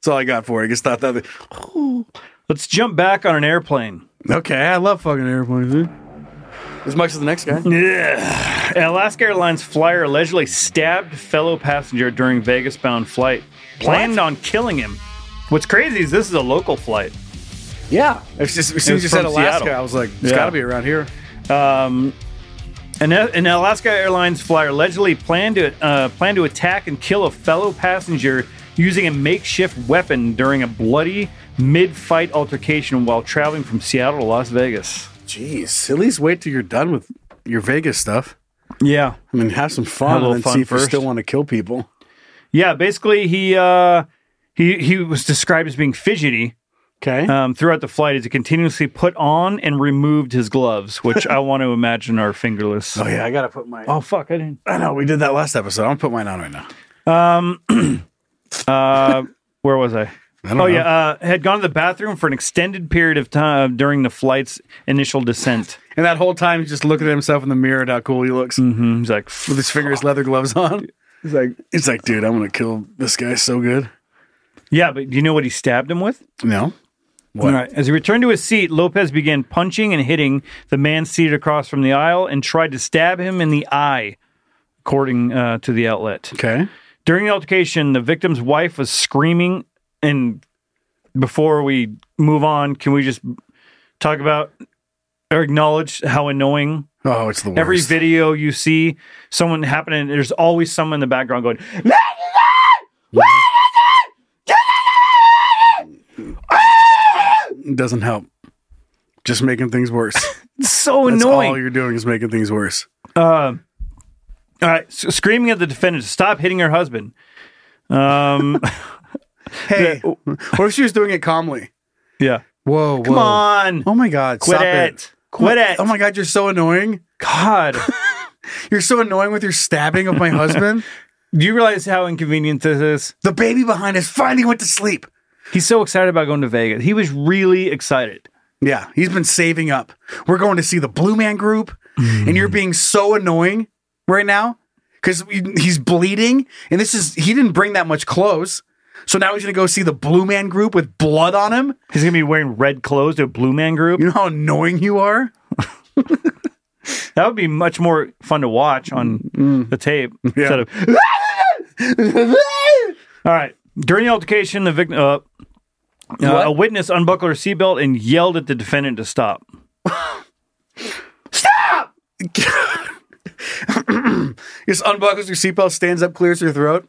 That's all I got for it. I just thought that. Let's jump back on an airplane. Okay, I love fucking airplanes, dude. As much as the next guy. Yeah. An Alaska Airlines flyer allegedly stabbed fellow passenger during Vegas-bound flight. Planned on killing him. What's crazy is this is a local flight. Yeah. It's just, as soon as you said Alaska, Seattle. I was like, it's yeah. got to be around here. Um, an, an Alaska Airlines flyer allegedly planned to uh, planned to attack and kill a fellow passenger using a makeshift weapon during a bloody mid-fight altercation while traveling from Seattle to Las Vegas. Jeez, at least wait till you're done with your Vegas stuff. Yeah. I mean, have some fun have and then fun see if first. you still want to kill people. Yeah, basically, he uh, he he was described as being fidgety. Okay. Um, throughout the flight, as he continuously put on and removed his gloves, which I want to imagine are fingerless. Oh, yeah, I got to put my... Oh, fuck, I didn't... I know, we did that last episode. I'll put mine on right now. Um, uh, where was I? I don't oh, know. yeah, uh, had gone to the bathroom for an extended period of time during the flight's initial descent. And that whole time, he's just looking at himself in the mirror at how cool he looks. Mm-hmm. He's like... With his fingers leather gloves on. He's like, he's like, dude, I'm going to kill this guy so good. Yeah, but do you know what he stabbed him with? No. What? All right. As he returned to his seat, Lopez began punching and hitting the man seated across from the aisle and tried to stab him in the eye, according uh, to the outlet. Okay. During the altercation, the victim's wife was screaming. And before we move on, can we just talk about or acknowledge how annoying? Oh, it's the worst. Every video you see, someone happening, there's always someone in the background going, It doesn't help. Just making things worse. It's so That's annoying. all you're doing is making things worse. Uh, all right. So screaming at the defendant to stop hitting her husband. Um, hey, the, what if she was doing it calmly? Yeah. Whoa, whoa. Come on. Oh my God. Quit Stop it. it. Quit it. Oh my God. You're so annoying. God. You're so annoying with your stabbing of my husband. Do you realize how inconvenient this is? The baby behind us finally went to sleep. He's so excited about going to Vegas. He was really excited. Yeah, he's been saving up. We're going to see the Blue Man Group, mm. and you're being so annoying right now because he's bleeding, and this is he didn't bring that much clothes, so now he's going to go see the Blue Man Group with blood on him. He's going to be wearing red clothes to a Blue Man Group. You know how annoying you are? That would be much more fun to watch on mm. the tape yeah. instead of. All right. During the altercation, the victim, uh, uh, a witness unbuckled her seatbelt and yelled at the defendant to stop. Stop! Just unbuckles your seatbelt, stands up, clears your throat.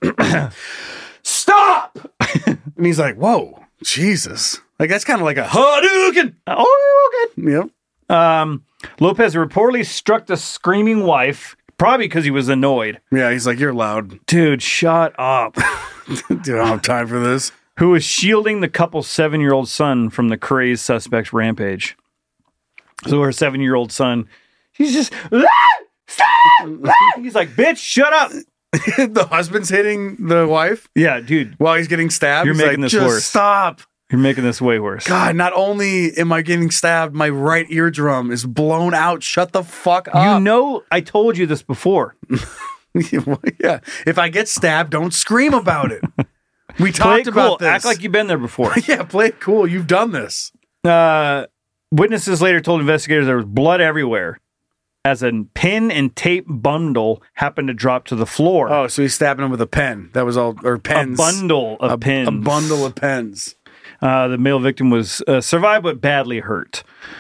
Stop! And he's like, "Whoa, Jesus!" Like that's kind of like a Hadouken. Oh, okay. Yep. Um, Lopez reportedly struck the screaming wife, probably because he was annoyed. Yeah, he's like, "You're loud, dude. Shut up." Dude, I don't have time for this. Who was shielding the couple's seven-year-old son from the crazed suspect's rampage. So her seven-year-old son, he's just, ah, stop! Ah! He's like, bitch, shut up. The husband's hitting the wife? Yeah, dude. While he's getting stabbed? You're he's making like, this just worse. Stop. You're making this way worse. God, not only am I getting stabbed, my right eardrum is blown out. Shut the fuck up. You know, I told you this before. Yeah. If I get stabbed, don't scream about it. We play talked it cool. about this. Act like you've been there before. Yeah, play it cool. You've done this. Uh, witnesses later told investigators there was blood everywhere as a pin and tape bundle happened to drop to the floor. Oh, so he's stabbing him with a pen. That was all, or pens. A bundle of a, pins. A bundle of pens. Uh, the male victim was uh, survived but badly hurt.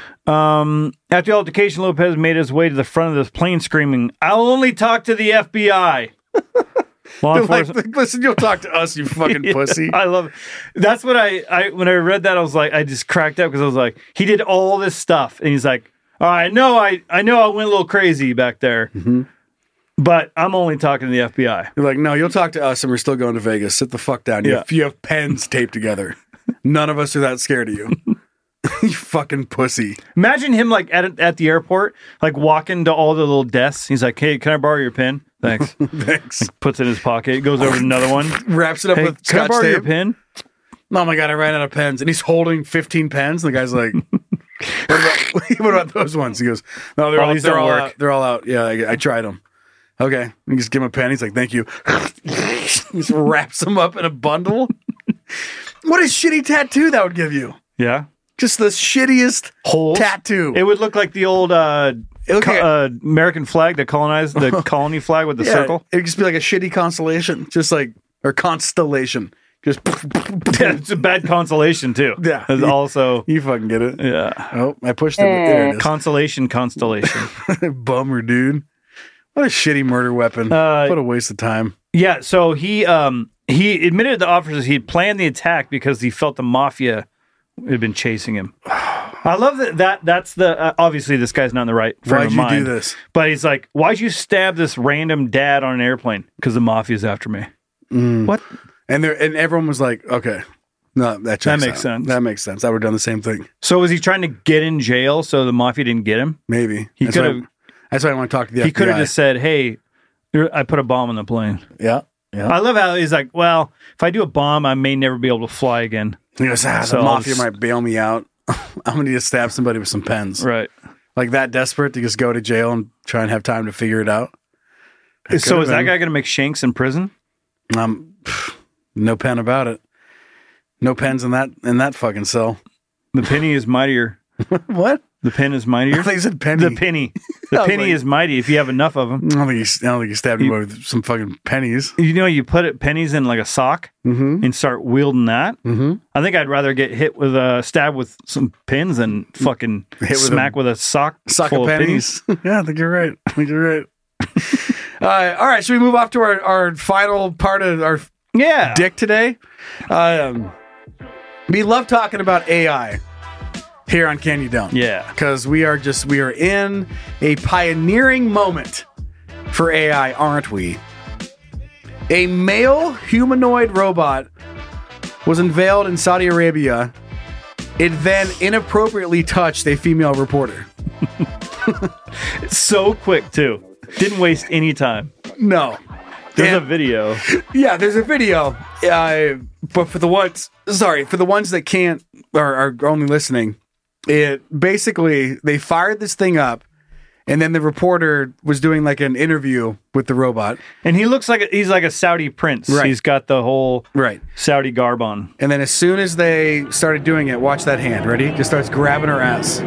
Um, after the altercation, Lopez made his way to the front of the plane screaming, "I'll only talk to the F B I." Law enforcement. Like, listen, you'll talk to us, you fucking yeah, pussy. I love it. That's what I, I, when I read that, I was like, I just cracked up because I was like, he did all this stuff. And he's like, all right, no, I, I know I went a little crazy back there, mm-hmm. but I'm only talking to the F B I. You're like, no, you'll talk to us and we're still going to Vegas. Sit the fuck down. You, Yeah. have, you have pens taped together. None of us are that scared of you. You fucking pussy. Imagine him like at at the airport, like walking to all the little desks. He's like, hey, can I borrow your pen? Thanks. Thanks. Like, puts it in his pocket, goes over to another one. Wraps it up hey, with can I scotch borrow tape. your pen? Oh my God, I ran out of pens. And he's holding fifteen pens. And the guy's like, what, about, what about those ones? He goes, no, they're Oh, all, these they're don't all work. out. They're all out. Yeah, I, I tried them. Okay. You just give him a pen. He's like, thank you. He just wraps them up in a bundle. What a shitty tattoo that would give you. Yeah. Just the shittiest Holes. tattoo. It would look like the old uh, look co- like- uh, American flag that colonized the colony flag with the Yeah, circle. It'd just be like a shitty constellation. Just like, or constellation. Just. Yeah, it's a bad consolation too. Yeah. It's also. You fucking get it. Yeah. Oh, I pushed it. There it is. Consolation, constellation. Bummer, dude. What a shitty murder weapon. Uh, what a waste of time. Yeah, so he um he admitted to officers he'd planned the attack because he felt the mafia had been chasing him. I love that, that that's the uh, obviously this guy's not in the right frame Why'd of you mind. do this? But he's like, why'd you stab this random dad on an airplane? Because the mafia's after me. Mm. What? And there, and everyone was like, okay, no, that checks That makes out. sense. That makes sense. I would have done the same thing. So was he trying to get in jail so the mafia didn't get him? Maybe He That's could why- have. That's why I want to talk to the He F B I. could have just said, "Hey, I put a bomb on the plane." Yeah, yeah. I love how he's like, "Well, if I do a bomb, I may never be able to fly again." He goes, ah, So the I'll mafia just- might bail me out. I'm gonna need to stab somebody with some pens. Right. Like that desperate to just go to jail and try and have time to figure it out. It So could've is that been. guy going to make shanks in prison? Um, no pen about it. No pens in that in that fucking cell. The penny is mightier. What? The pen is mightier. I think he said penny. The penny. The I was penny like- is mighty if you have enough of them. I don't think he, I don't think he stabbed anybody with some fucking pennies. You know, you put it, pennies in like a sock Mm-hmm. and start wielding that. Mm-hmm. I think I'd rather get hit with a stab with some pins than fucking Hit with smack a with a sock, Sock full of of pennies. yeah, I think you're right. I think you're right. uh, all right, should we move off to our, our final part of our Yeah. dick today? Um, we love talking about A I here on Can You Don't. Yeah. Because we are just, we are in a pioneering moment for A I, aren't we? A male humanoid robot was unveiled in Saudi Arabia. It then inappropriately touched a female reporter. So quick, too. Didn't waste any time. No. There's Yeah. a video. Yeah, there's a video. Uh, but for the ones, sorry, for the ones that can't or are only listening, it basically they fired this thing up, and then the reporter was doing like an interview with the robot, And he looks like a, he's like a Saudi prince. Right. He's got the whole right? Saudi garb on. And then as soon as they started doing it, watch that hand. Ready? Just starts grabbing her ass.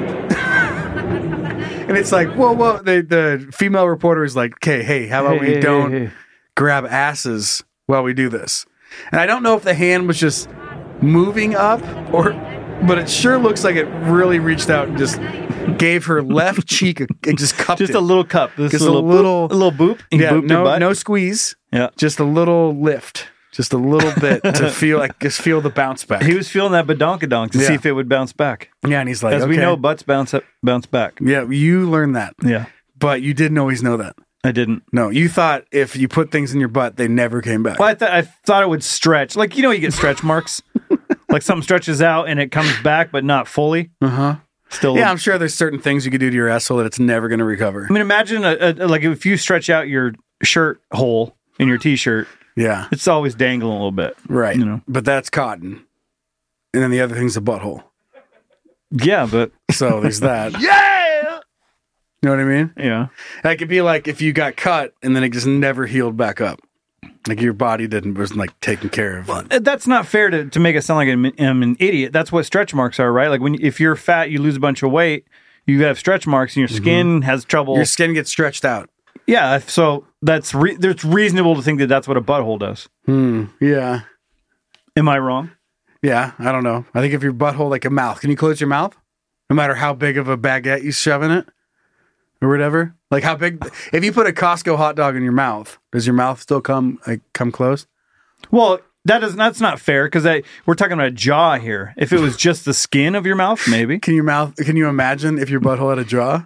And it's like, whoa, whoa. The the female reporter is like, okay, hey, how about Hey, we don't hey, hey. grab asses while we do this? And I don't know if the hand was just moving up or, but it sure looks like it really reached out and just gave her left cheek, a, it just cupped Just it. a little cup. Just, Just a a little, little- boop, a little boop. He yeah, booped her no, butt. no squeeze, Yeah. just a little lift, just a little bit to feel like, just feel the bounce back. He was feeling that badonkadonk to Yeah. see if it would bounce back. yeah, and he's like, As we okay. know, butts bounce up, bounce back. Yeah, you learned that. Yeah. But you didn't always know that. I didn't. No, you thought if you put things in your butt, they never came back. Well, I, th- I thought it would stretch. Like, you know, you get stretch marks. Like something stretches out and it comes back, but not fully. Uh huh. Still. Yeah, I'm sure there's certain things you could do to your asshole that it's never going to recover. I mean, imagine a, a, like if you stretch out your shirt hole in your t-shirt, Yeah, it's always dangling a little bit. right. You know. But that's cotton. And then the other thing's a butthole. Yeah, but So there's that. yeah. You know what I mean? Yeah. That could be like if you got cut and then it just never healed back up. Like your body didn't, wasn't like taken care of. Uh, That's not fair to, to make it sound like I'm, I'm an idiot. That's what stretch marks are, right? Like when if you're fat, you lose a bunch of weight, you have stretch marks, and your skin has trouble. Your skin gets stretched out. Yeah, so that's re- it's reasonable to think that that's what a butthole does. Hmm. Yeah. Am I wrong? Yeah. I don't know. I think if your butthole like a mouth, can you close your mouth? No matter how big of a baguette you shove in it or whatever. Like how big? If you put a Costco hot dog in your mouth, does your mouth still come like come close? Well, that is that's not fair because we're talking about a jaw here. If it was just the skin of your mouth, maybe. Can your mouth? Can you imagine if your butthole had a jaw?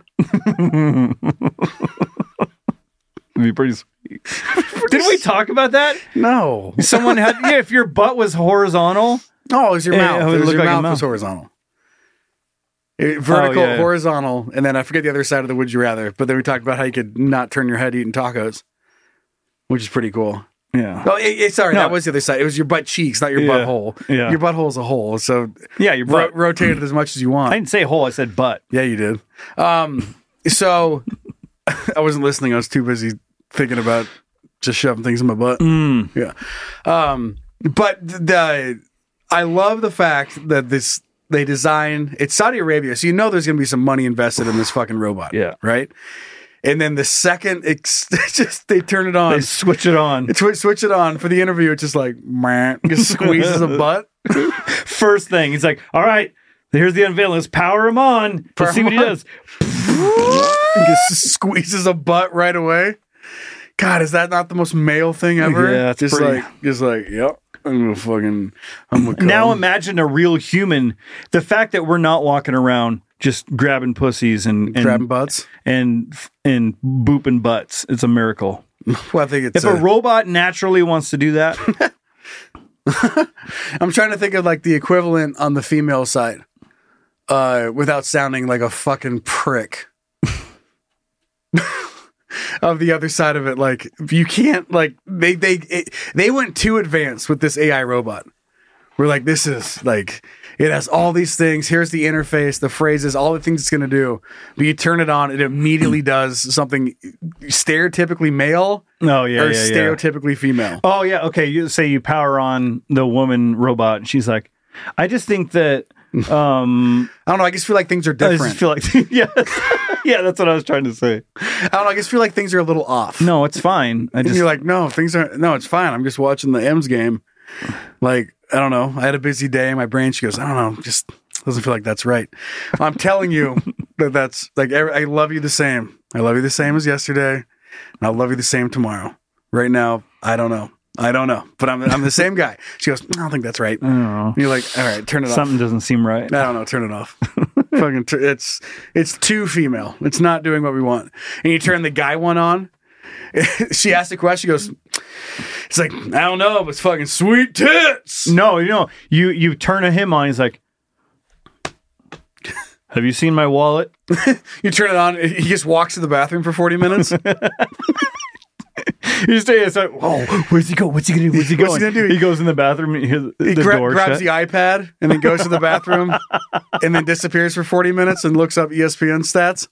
It'd be pretty sweet. Didn't we talk about that? No. Someone had yeah. If your butt was horizontal, Oh, it was your Yeah, mouth. it It would was look your like a mouth was mouth. horizontal. It- vertical, Oh, yeah. horizontal, and then I forget the other side of the would you rather. But then we talked about how you could not turn your head eating tacos, which is pretty cool. yeah, Oh, it, it- sorry, No. that was the other side. It was your butt cheeks, not your Yeah. butthole. Yeah. Your butthole is a hole, so yeah. Your ro- butt. rotate it as much as you want. I didn't say hole. I said butt. Yeah, you did. Um, so I wasn't listening. I was too busy thinking about just shoving things in my butt. Mm. Yeah. Um, but the I love the fact that this they design it's Saudi Arabia, so you know there's going to be some money invested in this fucking robot. Yeah, right. And then the second it's just they turn it on, they switch it on, it's, switch it on for the interview. It's just like man, just squeezes a butt. First thing, he's like, "All right, here's the unveiling. Let's power him on. Power Let's see what he on. does." Just squeezes a butt right away. God, is that not the most male thing ever? Yeah, it's just pretty... like, just like, yep. I'm gonna fucking. I'm gonna now come. imagine a real human. The fact that we're not walking around just grabbing pussies and, and grabbing butts and and booping butts. It's a miracle. Well, I think it's if a, a robot naturally wants to do that. I'm trying to think of like the equivalent on the female side, uh, without sounding like a fucking prick. Of the other side of it, like you can't like they they it, they went too advanced with this A I robot. We're like, this is like it has all these things. Here's the interface, the phrases, all the things it's gonna do. But you turn it on, it immediately does something stereotypically male. Oh yeah, or yeah, stereotypically yeah. female. Oh yeah, okay. You say you power on the woman robot, and she's like, I just think that. Um, I don't know. I just feel like things are different. I just feel like yeah, yeah. That's what I was trying to say. I don't know. I just feel like things are a little off. No, it's fine. I and just you're like, no, things aren't. No, it's fine. I'm just watching the M's game. Like, I don't know. I had a busy day. My brain, she goes, I don't know. Just doesn't feel like that's right. I'm telling you that that's like, I love you the same. I love you the same as yesterday. And I'll love you the same tomorrow. Right now, I don't know. I don't know, but I'm I'm the same guy. She goes, I don't think that's right. I don't know. You're like, all right, turn it off. Something doesn't seem right. I don't know, turn it off. Fucking, t- it's it's too female. It's not doing what we want. And you turn the guy one on. She asked a question. She goes, it's like, I don't know, but it's fucking sweet tits. No, you know, you you turn him on. He's like, have you seen my wallet? You turn it on. He just walks to the bathroom for forty minutes. He's staying. It's like, oh, where's he go? What's he gonna do? What's he going? What's he gonna do? He goes in the bathroom. He, the he gra- door grabs shut. the iPad and then goes to the bathroom and then disappears for forty minutes and looks up E S P N stats.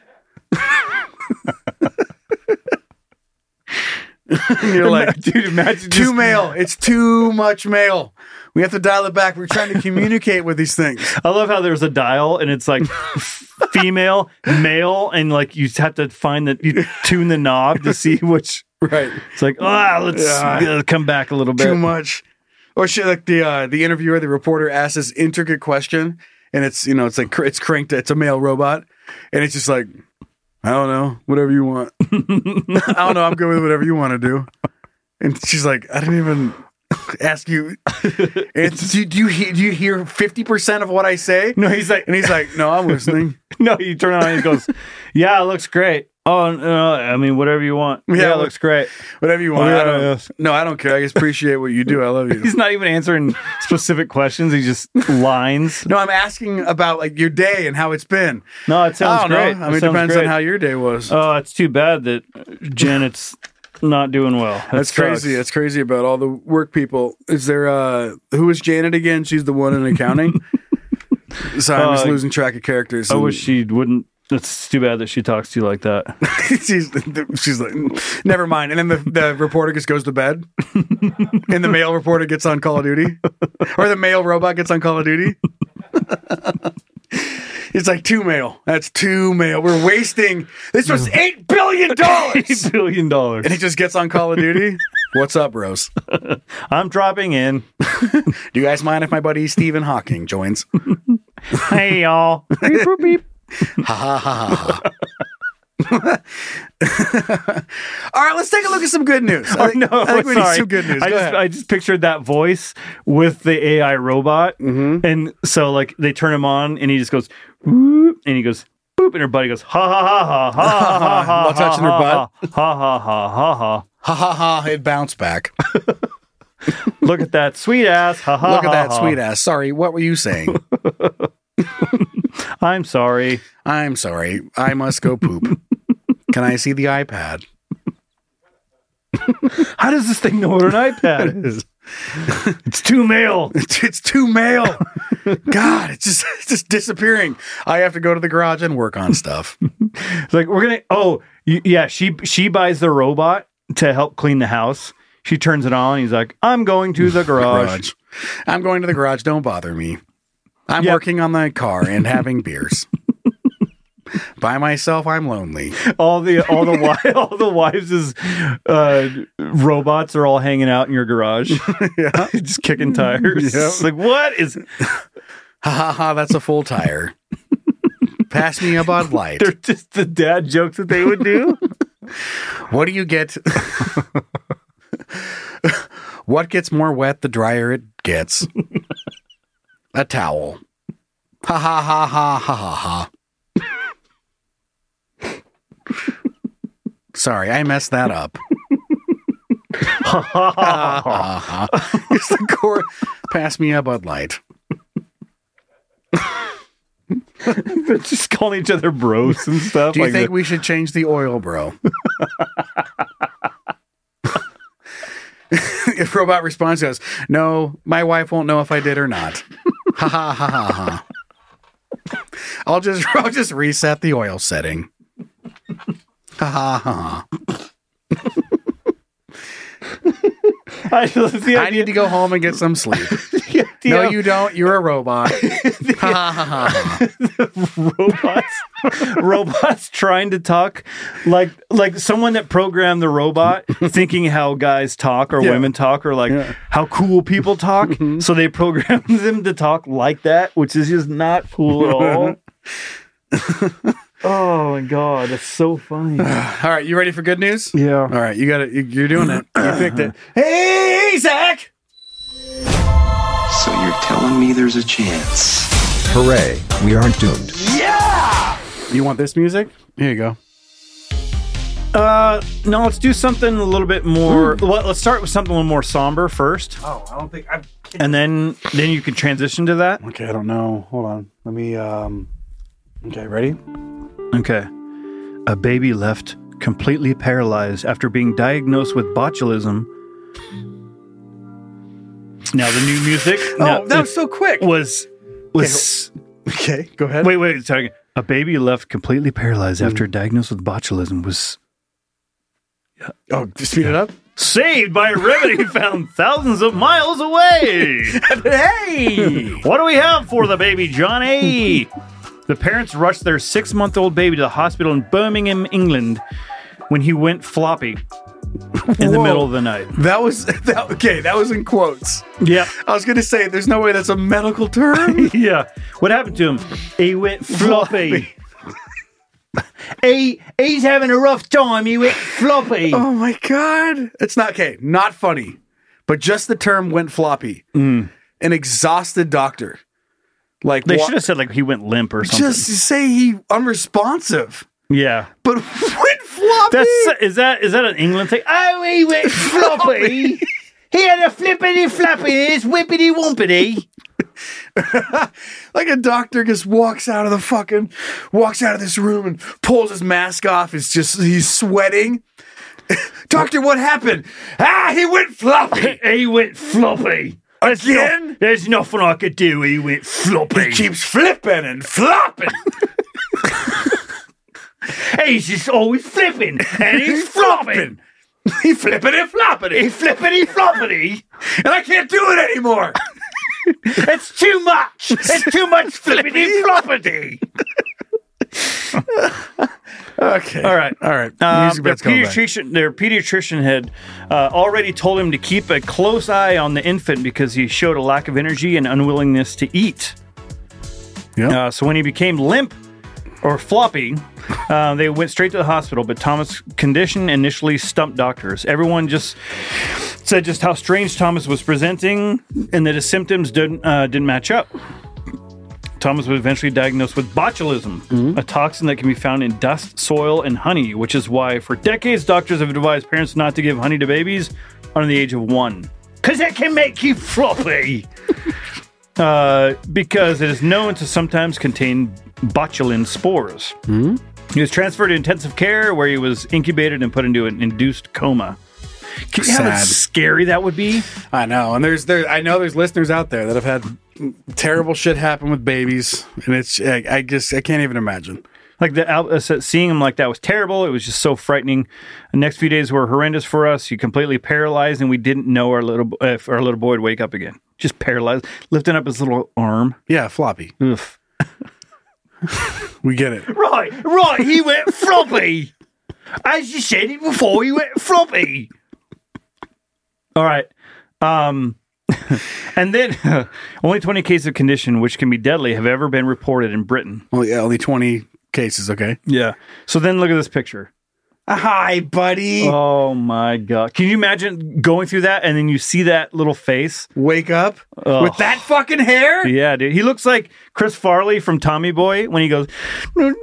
And you're like, dude, imagine too just... male. It's too much male. We have to dial it back. We're trying to communicate with these things. I love how there's a dial and it's like female, male, and like you have to find that you tune the knob to see which. Right. It's like, ah, let's Yeah. uh, come back a little bit. Too much. Or shit, like the uh, the interviewer, the reporter asks this intricate question, and it's you know it's like cr- it's cranked. It's a male robot, and it's just like, I don't know, whatever you want. I don't know. I'm good with whatever you want to do. And she's like, I didn't even ask you. And do, do you hear? Do you hear fifty percent of what I say? No, he's like, and he's like, no, I'm listening. No, you turn on and he goes, yeah, it looks great. Oh, no, I mean, whatever you want. Yeah, yeah it looks great. Whatever you want. Oh, yeah, I don't, yes. No, I don't care. I just appreciate what you do. I love you. He's not even answering specific questions. He's just lines. No, I'm asking about like your day and how it's been. No, it sounds I don't great. know. I mean, it it depends great. on how your day was. Oh, it's too bad that Janet's not doing well. That That's sucks. crazy. That's crazy about all the work people. Is there, uh, who is Janet again? She's the one in accounting. Sorry, I'm just Uh, losing track of characters. I wish she wouldn't. It's too bad that she talks to you like that. she's, she's like, never mind. And then the, the reporter just goes to bed. And the male reporter gets on Call of Duty. Or the male robot gets on Call of Duty. It's like too male. That's too male. We're wasting. This was eight billion dollars. eight billion dollars. And he just gets on Call of Duty. What's up, bros? I'm dropping in. Do you guys mind if my buddy Stephen Hawking joins? Hey, y'all. Beep, boop, beep. Ha ha ha ha. All right, let's take a look at some good news. I think, Oh, no, I think we sorry. need some good news. I Go just, ahead. I just pictured that voice with the A I robot. Mm-hmm. And so, like, they turn him on and he just goes, whoop, and he goes, boop, and her buddy goes, ha ha ha ha ha ha ha ha. While touching her ha, Ha ha ha ha ha. Ha ha ha, it bounced back. Look at that sweet ass. Ha ha. Look at ha, that ha. sweet ass. Sorry, what were you saying? I'm sorry. I'm sorry. I must go poop. Can I see the iPad? How does this thing know what an iPad is? It's too male. It's, it's too male. God, it's just it's just disappearing. I have to go to the garage and work on stuff. It's like we're gonna. Oh, y- yeah. She she buys the robot to help clean the house. She turns it on. He's like, I'm going to the garage. garage. I'm going to the garage. Don't bother me. I'm Yep. working on the car and having beers. By myself, I'm lonely. All the all the wi- all the wives is uh, robots are all hanging out in your garage, Yeah. just kicking tires. Yep. It's like, what is? Ha ha ha, that's a full tire. Pass me a Bud Light. They're just the dad jokes that they would do. What do you get? What gets more wet the drier it gets? A towel. Ha ha ha ha ha ha ha. Sorry, I messed that up. Ha ha ha ha. It's the core. Pass me a Bud Light. They're just calling each other bros and stuff. Do you like think that. we should change the oil, bro? If robot response goes, no, my wife won't know if I did or not. Ha ha ha ha ha. I'll just I'll just reset the oil setting. Ha ha ha. I, love the I idea- need to go home and get some sleep. the idea No, of you don't. You're a robot. Ha ha ha ha. robots, robots trying to talk like like someone that programmed the robot, thinking how guys talk or Yeah. women talk or like Yeah. how cool people talk. So they programmed them to talk like that, which is just not cool at all. Oh my god, that's so funny. All right, you ready for good news? Yeah. All right, you got it. You're doing it. You picked it. Hey, Zach. So you're telling me there's a chance? Hooray, we aren't doomed. Yeah. You want this music? Here you go. Uh, no, let's do something a little bit more. Well, let's start with something a little more somber first. Oh, I don't think I've. And then then you can transition to that. Okay, I don't know. Hold on. Let me. Um. Okay, ready? Okay. A baby left completely paralyzed after being diagnosed with botulism. Now the new music. Oh, now, that was so quick. Was was Okay, go ahead. wait wait sorry. A baby left completely paralyzed after diagnosed with botulism was Oh, speed it up. saved by a remedy found thousands of miles away. Hey! What do we have for the baby, Johnny? The parents rushed their six-month-old baby to the hospital in Birmingham, England, when he went floppy in the Whoa. middle of the night. That was that. Okay, that was in quotes. Yeah, I was gonna say, there's no way that's a medical term. yeah. What happened to him? He went floppy. he he's having a rough time. He went floppy. Oh my god! It's not okay. Not funny, but just the term went floppy. An exhausted doctor. Like They wa- should have said like he went limp or something. just say he unresponsive. yeah. But went floppy. That's is that is that an England thing? Oh, he went floppy. He had a flippity floppy. It's whippity wompity. Like a doctor just walks out of the fucking walks out of this room and pulls his mask off. It's just he's sweating. Doctor, what happened? Ah, he went floppy. He went floppy. There's Again? no- there's nothing I could do. He went floppy. He keeps flipping and flopping. He's just always flipping and he's flopping. He flipping and flopping. He flippity floppity. And I can't do it anymore. It's too much. It's too much flippity floppity. Okay. All right. All right. Um, Music their bed's coming back. pediatrician, their pediatrician had uh, already told him to keep a close eye on the infant because he showed a lack of energy and unwillingness to eat. Yeah. Uh, so when he became limp or floppy, uh, they went straight to the hospital. But Thomas' condition initially stumped doctors. Everyone just said just how strange Thomas was presenting and that his symptoms didn't uh, didn't match up. Thomas was eventually diagnosed with botulism, a toxin that can be found in dust, soil, and honey, which is why for decades doctors have advised parents not to give honey to babies under the age of one. Because it can make you floppy. uh, because it is known to sometimes contain botulin spores. He was transferred to intensive care where he was incubated and put into an induced coma. Can you have how Sad. scary that would be? I know, and there's there. I know there's listeners out there that have had terrible shit happen with babies, and it's I, I just I can't even imagine. Like the uh, seeing him like that was terrible. It was just so frightening. The next few days were horrendous for us. He completely paralyzed, and we didn't know our little uh, if our little boy would wake up again. Just paralyzed, lifting up his little arm. Yeah, floppy. Oof. We get it. Right, right. He went floppy. As you said it before, he went floppy. All right. Um, and then uh, only twenty cases of condition, which can be deadly, have ever been reported in Britain. Well, yeah, only twenty cases. Okay. Yeah. So then look at this picture. Hi, buddy. Oh my God. Can you imagine going through that and then you see that little face? Wake up Ugh. with that fucking hair? Yeah, dude. He looks like Chris Farley from Tommy Boy when he goes, when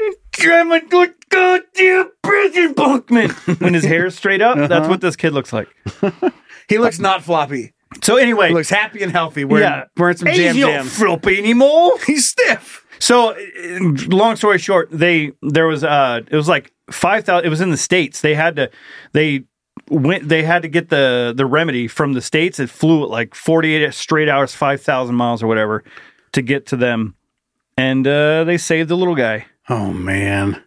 his hair's straight up. Uh-huh. That's what this kid looks like. He looks not floppy. So anyway. He looks happy and healthy. Wearing, yeah. wearing some jam He's jams. He's not floppy anymore. He's stiff. So, long story short, they there was uh it was like five thousand. It was in the States. They had to they went they had to get the the remedy from the States. It flew at like forty-eight straight hours, five thousand miles or whatever to get to them, and uh, they saved the little guy. Oh man.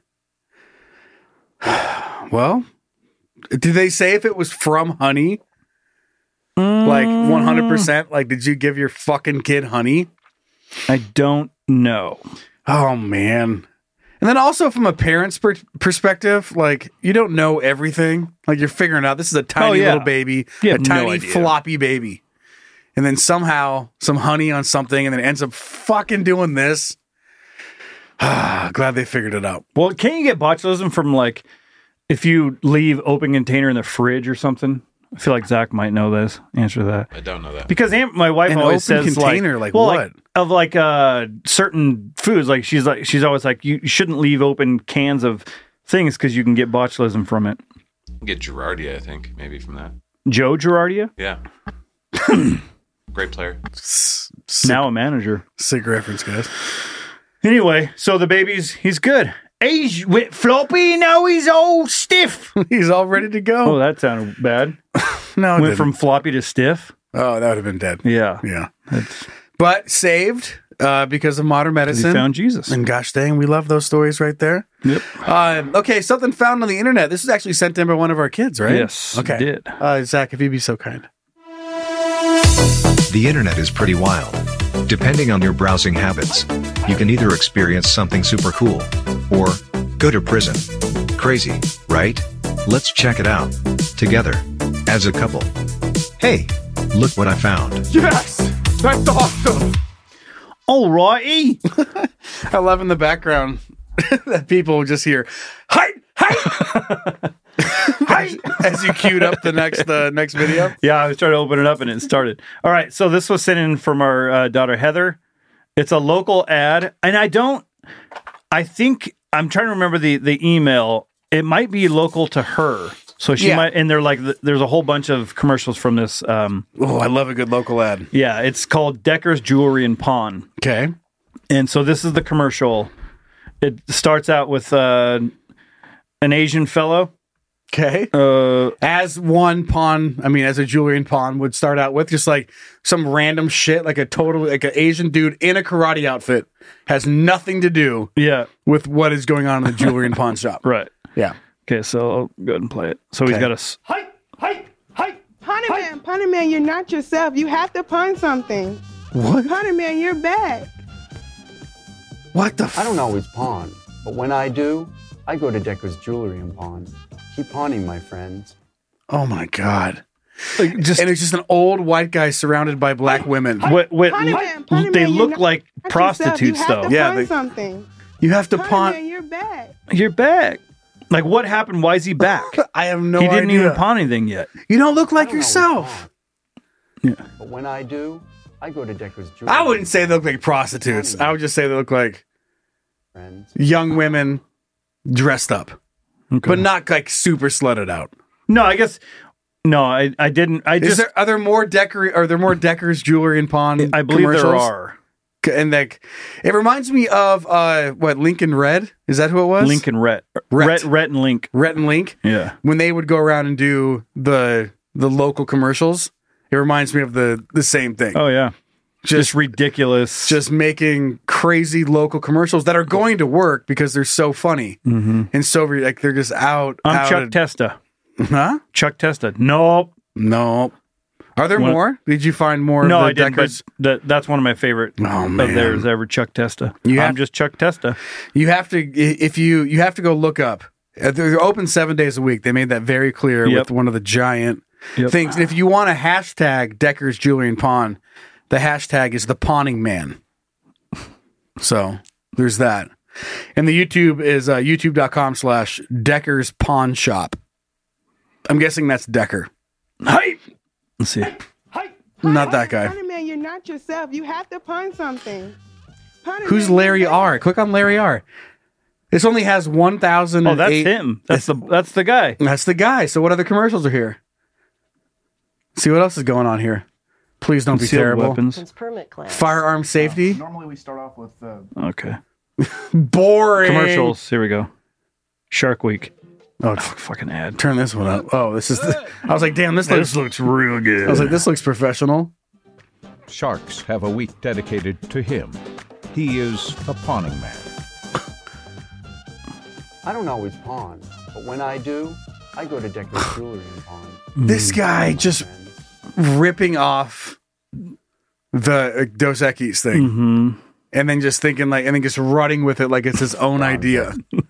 Well, did they say if it was from honey? Mm. Like one hundred percent? Like, did you give your fucking kid honey? I don't know. Oh, man. And then also from a parent's per- perspective, like, you don't know everything. Like, you're figuring out this is a tiny oh, yeah. little baby, you a tiny no idea. floppy baby. And then somehow some honey on something and then it ends up fucking doing this. Glad they figured it out. Well, can't you get botulism from, like, if you leave open container in the fridge or something? I feel like Zach might know this. Answer to that. I don't know that. Because Aunt, my wife An always open says container, like, like well, what? Like, of like uh, certain foods. Like she's like she's always like you shouldn't leave open cans of things because you can get botulism from it. Get Girardia, I think, maybe from that. Joe Girardia? Yeah. Great player. Sick, now a manager. Sick reference, guys. Anyway, so the baby's he's good. He's went floppy, now he's all stiff. He's all ready to go. Oh, that sounded bad. No, it went didn't. from floppy to stiff. Oh, that would have been dead. Yeah, yeah. That's... But saved uh, because of modern medicine. He found Jesus, and gosh dang, we love those stories right there. Yep. Uh, okay, something found on the internet. This is actually sent in by one of our kids, right? Yes. Okay. It did. Uh, Zach, if you'd be so kind. The internet is pretty wild. Depending on your browsing habits, you can either experience something super cool or go to prison. Crazy, right? Let's check it out together as a couple. Hey, look what I found. Yes, that's awesome. All righty. I love in the background that people just hear hi, hi, hi as you queued up the next uh, next video. Yeah, I was trying to open it up and it started. All right, so this was sent in from our uh, daughter Heather. It's a local ad, and I don't. I think I'm trying to remember the the email. It might be local to her, so she Yeah. might. And they're like, there's a whole bunch of commercials from this. Um, Oh, I love a good local ad. yeah, it's called Decker's Jewelry and Pawn. Okay. And so this is the commercial. It starts out with uh, an Asian fellow. Okay. Uh, as one pawn, I mean, as a jewelry and pawn would start out with, just like some random shit, like a total, like an Asian dude in a karate outfit, has nothing to do yeah. with what is going on in the jewelry and pawn shop. Right. Yeah. Okay, so I'll go ahead and play it. So he's Okay. got a. s- Hi, hi, hi. Punny man, punny man, you're not yourself. You have to pun something. What? Punny man, you're bad. What the f- I don't always pawn, but when I do, I go to Decker's Jewelry and Pawn. Keep pawning, my friends. Oh my God. Like just And it's just an old white guy surrounded by black women. what, what, Punny man, punny they man, look you're like not prostitutes, yourself. You have though. to Yeah, pun they- something. You have to Punny pawn. man, you're bad. You're back. Like, what happened? Why is he back? I have no he idea. didn't even pawn anything yet. You don't look like I don't always yourself. pawn, but when I do, I go to Decker's Jewelry. I wouldn't say they look like prostitutes. I would just say they look like friends. young women dressed up, Okay. but not like super slutted out. No, I guess. No, I, I didn't. I Is just. there are there more Decker? Are there more Decker's Jewelry and Pawn? I believe there commercials? are. And like, it reminds me of uh, what Lincoln Red? Is that who it was? Lincoln Rhett. Rhett. Rhett, Rhett and Link. Rhett and Link. Yeah. When they would go around and do the the local commercials, it reminds me of the the same thing. Oh, yeah. just ridiculous. Just making crazy local commercials that are going to work because they're so funny. Mm-hmm. And so, like, they're just out. I'm out Chuck of- Testa. Huh? Chuck Testa. Nope. Nope. Are there What- more? Did you find more No, of the I didn't, Deckers? but that, that's one of my favorite Oh, of man. theirs ever, Chuck Testa. You I'm have- just Chuck Testa. You have to, if you, you have to go look up. Uh, They're open seven days a week. They made that very clear Yep. with one of the giant Yep. things. And if you want to hashtag Decker's Jewelry and Pawn, the hashtag is the Pawning Man. So there's that. And the YouTube is uh, youtube.com slash Decker's Pawn Shop. I'm guessing that's Decker. Hype. Let's see. Not that guy. Honey man, you're not yourself. You have to pawn something. Honey Who's man, Larry R? Click on Larry R. This only has one thousand. Oh, that's him. That's the that's the guy. That's the guy. So what other commercials are here? See what else is going on here. Please don't be Concealed terrible. weapons. Permit class. Firearm safety. Normally we start off with uh, Okay. Boring. Commercials. Here we go. Shark Week. Oh, fucking ad. Turn this one up. Oh, this is. The, I was like, damn, this looks. This looks real good. I was like, this looks professional. Sharks have a week dedicated to him. He is a pawning man. I don't always pawn, but when I do, I go to Decker's Jewelry and Pawn. This guy just ripping off the uh, Dos Equis thing, Mm-hmm. and then just thinking like, and then just running with it like it's his own idea.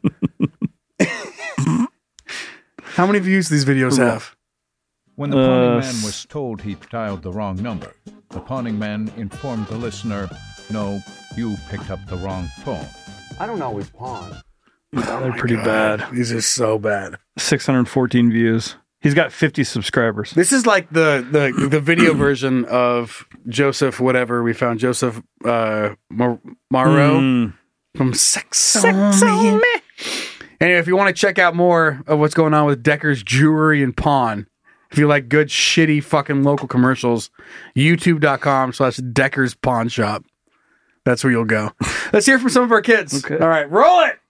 How many views do these videos have? When the pawning Uh, man was told he dialed the wrong number, the pawning man informed the listener, "No, you picked up the wrong phone." I don't always pawn. They're pretty bad. These are so bad. six hundred fourteen views. He's got fifty subscribers. This is like the the, the video version of Joseph whatever we found Joseph uh, Mar- Marrow Mm. from Sex on Me. Anyway, if you want to check out more of what's going on with Decker's Jewelry and Pawn, if you like good shitty fucking local commercials, youtube.com slash Decker's Pawn Shop. That's where you'll go. Let's hear from some of our kids. Okay. All right, roll it.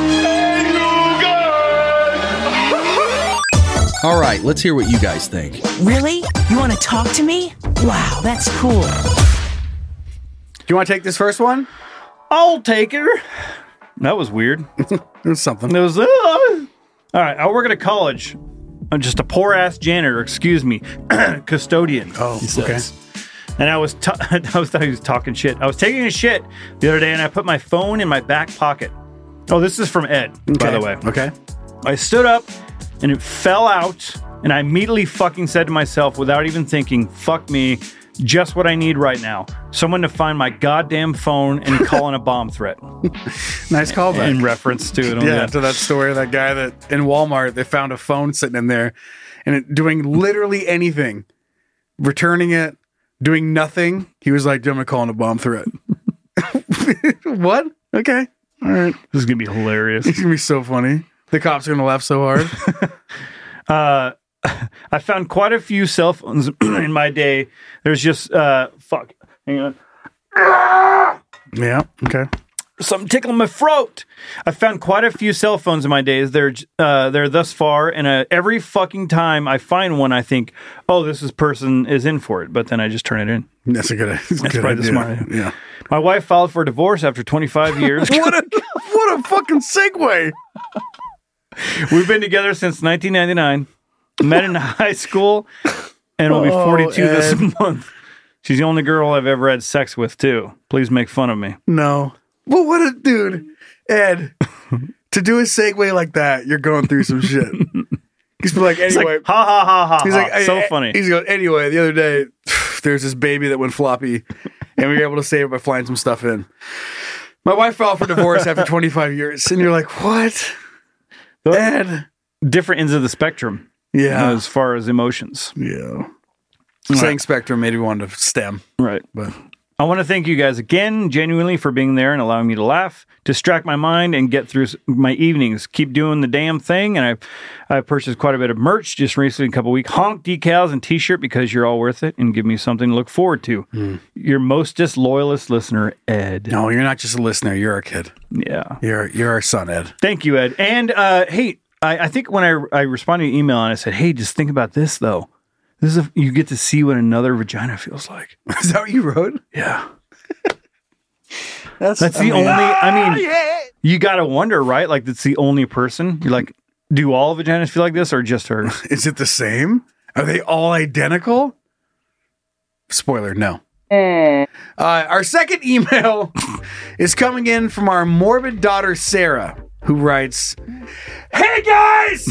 All right, let's hear what you guys think. Really? You want to talk to me? Wow, that's cool. Do you want to take this first one? I'll take her. That was weird. It was something. It was. Uh, all right, I work at a college. I'm just a poor ass janitor. Excuse me, custodian. Oh, he says. And I was, t- I was thought he was talking shit. I was taking a shit the other day, and I put my phone in my back pocket. Oh, this is from Ed, by the way. Okay. I stood up, and it fell out, and I immediately fucking said to myself, without even thinking, "Fuck me." Just what I need right now. Someone to find my goddamn phone and call in a bomb threat. Nice callback. In reference to it. Yeah, to that story of that guy that in Walmart, they found a phone sitting in there and it, doing literally anything, returning it, doing nothing. He was like, I'm going to call in a bomb threat. What? Okay. All right. This is going to be hilarious. It's going to be so funny. The cops are going to laugh so hard. uh, I found quite a few cell phones in my day. There's just, uh, fuck. Hang on. Yeah. Okay. Something tickling my throat. I found quite a few cell phones in my days. They're uh, they're thus far, and uh, every fucking time I find one, I think, "Oh, this is person is in for it." But then I just turn it in. That's a good. That's, That's good probably idea. the smart idea. Yeah. My wife filed for divorce after twenty-five years. what a what a fucking segue. We've been together since nineteen ninety-nine. Met in high school, and will be Oh, forty-two Ed. this month. She's the only girl I've ever had sex with, too. Please make fun of me. No. Well, what a dude, Ed. To do a segue like that, you're going through some shit. He's been like, It's anyway, like, ha ha ha ha. he's ha. like, so "Hey, funny. He's going, anyway, the other day, there's this baby that went floppy, and we were able to save it by flying some stuff in. My wife filed for divorce after twenty-five years, and you're like, what? Ed. Different ends of the spectrum. Yeah. As far as emotions. Yeah. Right. Saying spectrum made me want to stem. Right. But I want to thank you guys again, genuinely, for being there and allowing me to laugh, distract my mind, and get through s- my evenings. Keep doing the damn thing. And I I purchased quite a bit of merch just recently, a couple weeks. Honk decals and t-shirt because you're all worth it and give me something to look forward to. Mm. Your mostest loyalist listener, Ed. No, you're not just a listener. You're our kid. Yeah. You're you're our son, Ed. Thank you, Ed. And uh, hey, I, I think when I, I responded to your email and I said, hey, just think about this, though. This is a, you get to see what another vagina feels like. Is that what you wrote? Yeah. That's, That's I the mean- only, I mean, Ah, yeah. you got to wonder, right? Like, it's the only person. You're like, do all vaginas feel like this or just hers? Is it the same? Are they all identical? Spoiler, no. Uh, our second email is coming in from our morbid daughter, Sarah, who writes, "Hey guys!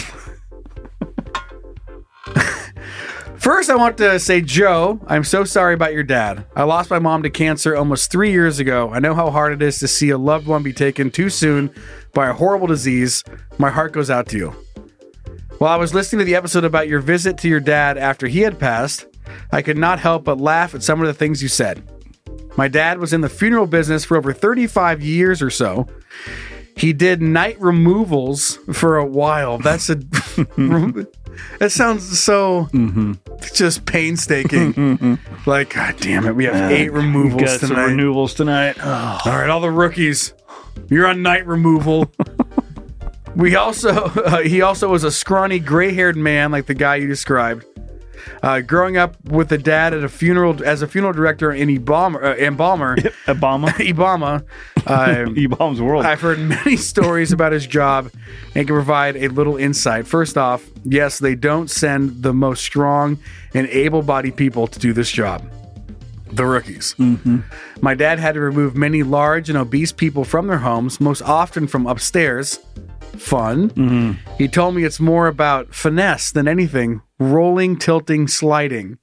First, I want to say, Joe, I'm so sorry about your dad. I lost my mom to cancer almost three years ago. I know how hard it is to see a loved one be taken too soon by a horrible disease. My heart goes out to you. While I was listening to the episode about your visit to your dad after he had passed, I could not help but laugh at some of the things you said. My dad was in the funeral business for over thirty-five years or so. He did night removals for a while. That's a... that sounds so Mm-hmm. just painstaking. Like, God damn it, we have eight removals Got some tonight. removals tonight. All right, all the rookies, you're on night removal. We also, uh, he also was a scrawny, gray-haired man like the guy you described. Uh, growing up with a dad at a funeral as a funeral director in Embalmer, uh, Embalmer, Obama, Ibama, uh, Ibama's world. I've heard many stories about his job and can provide a little insight. First off, yes, they don't send the most strong and able-bodied people to do this job. The rookies. Mm-hmm. My dad had to remove many large and obese people from their homes, most often from upstairs. Fun. Mm-hmm. He told me it's more about finesse than anything. Rolling, tilting, sliding.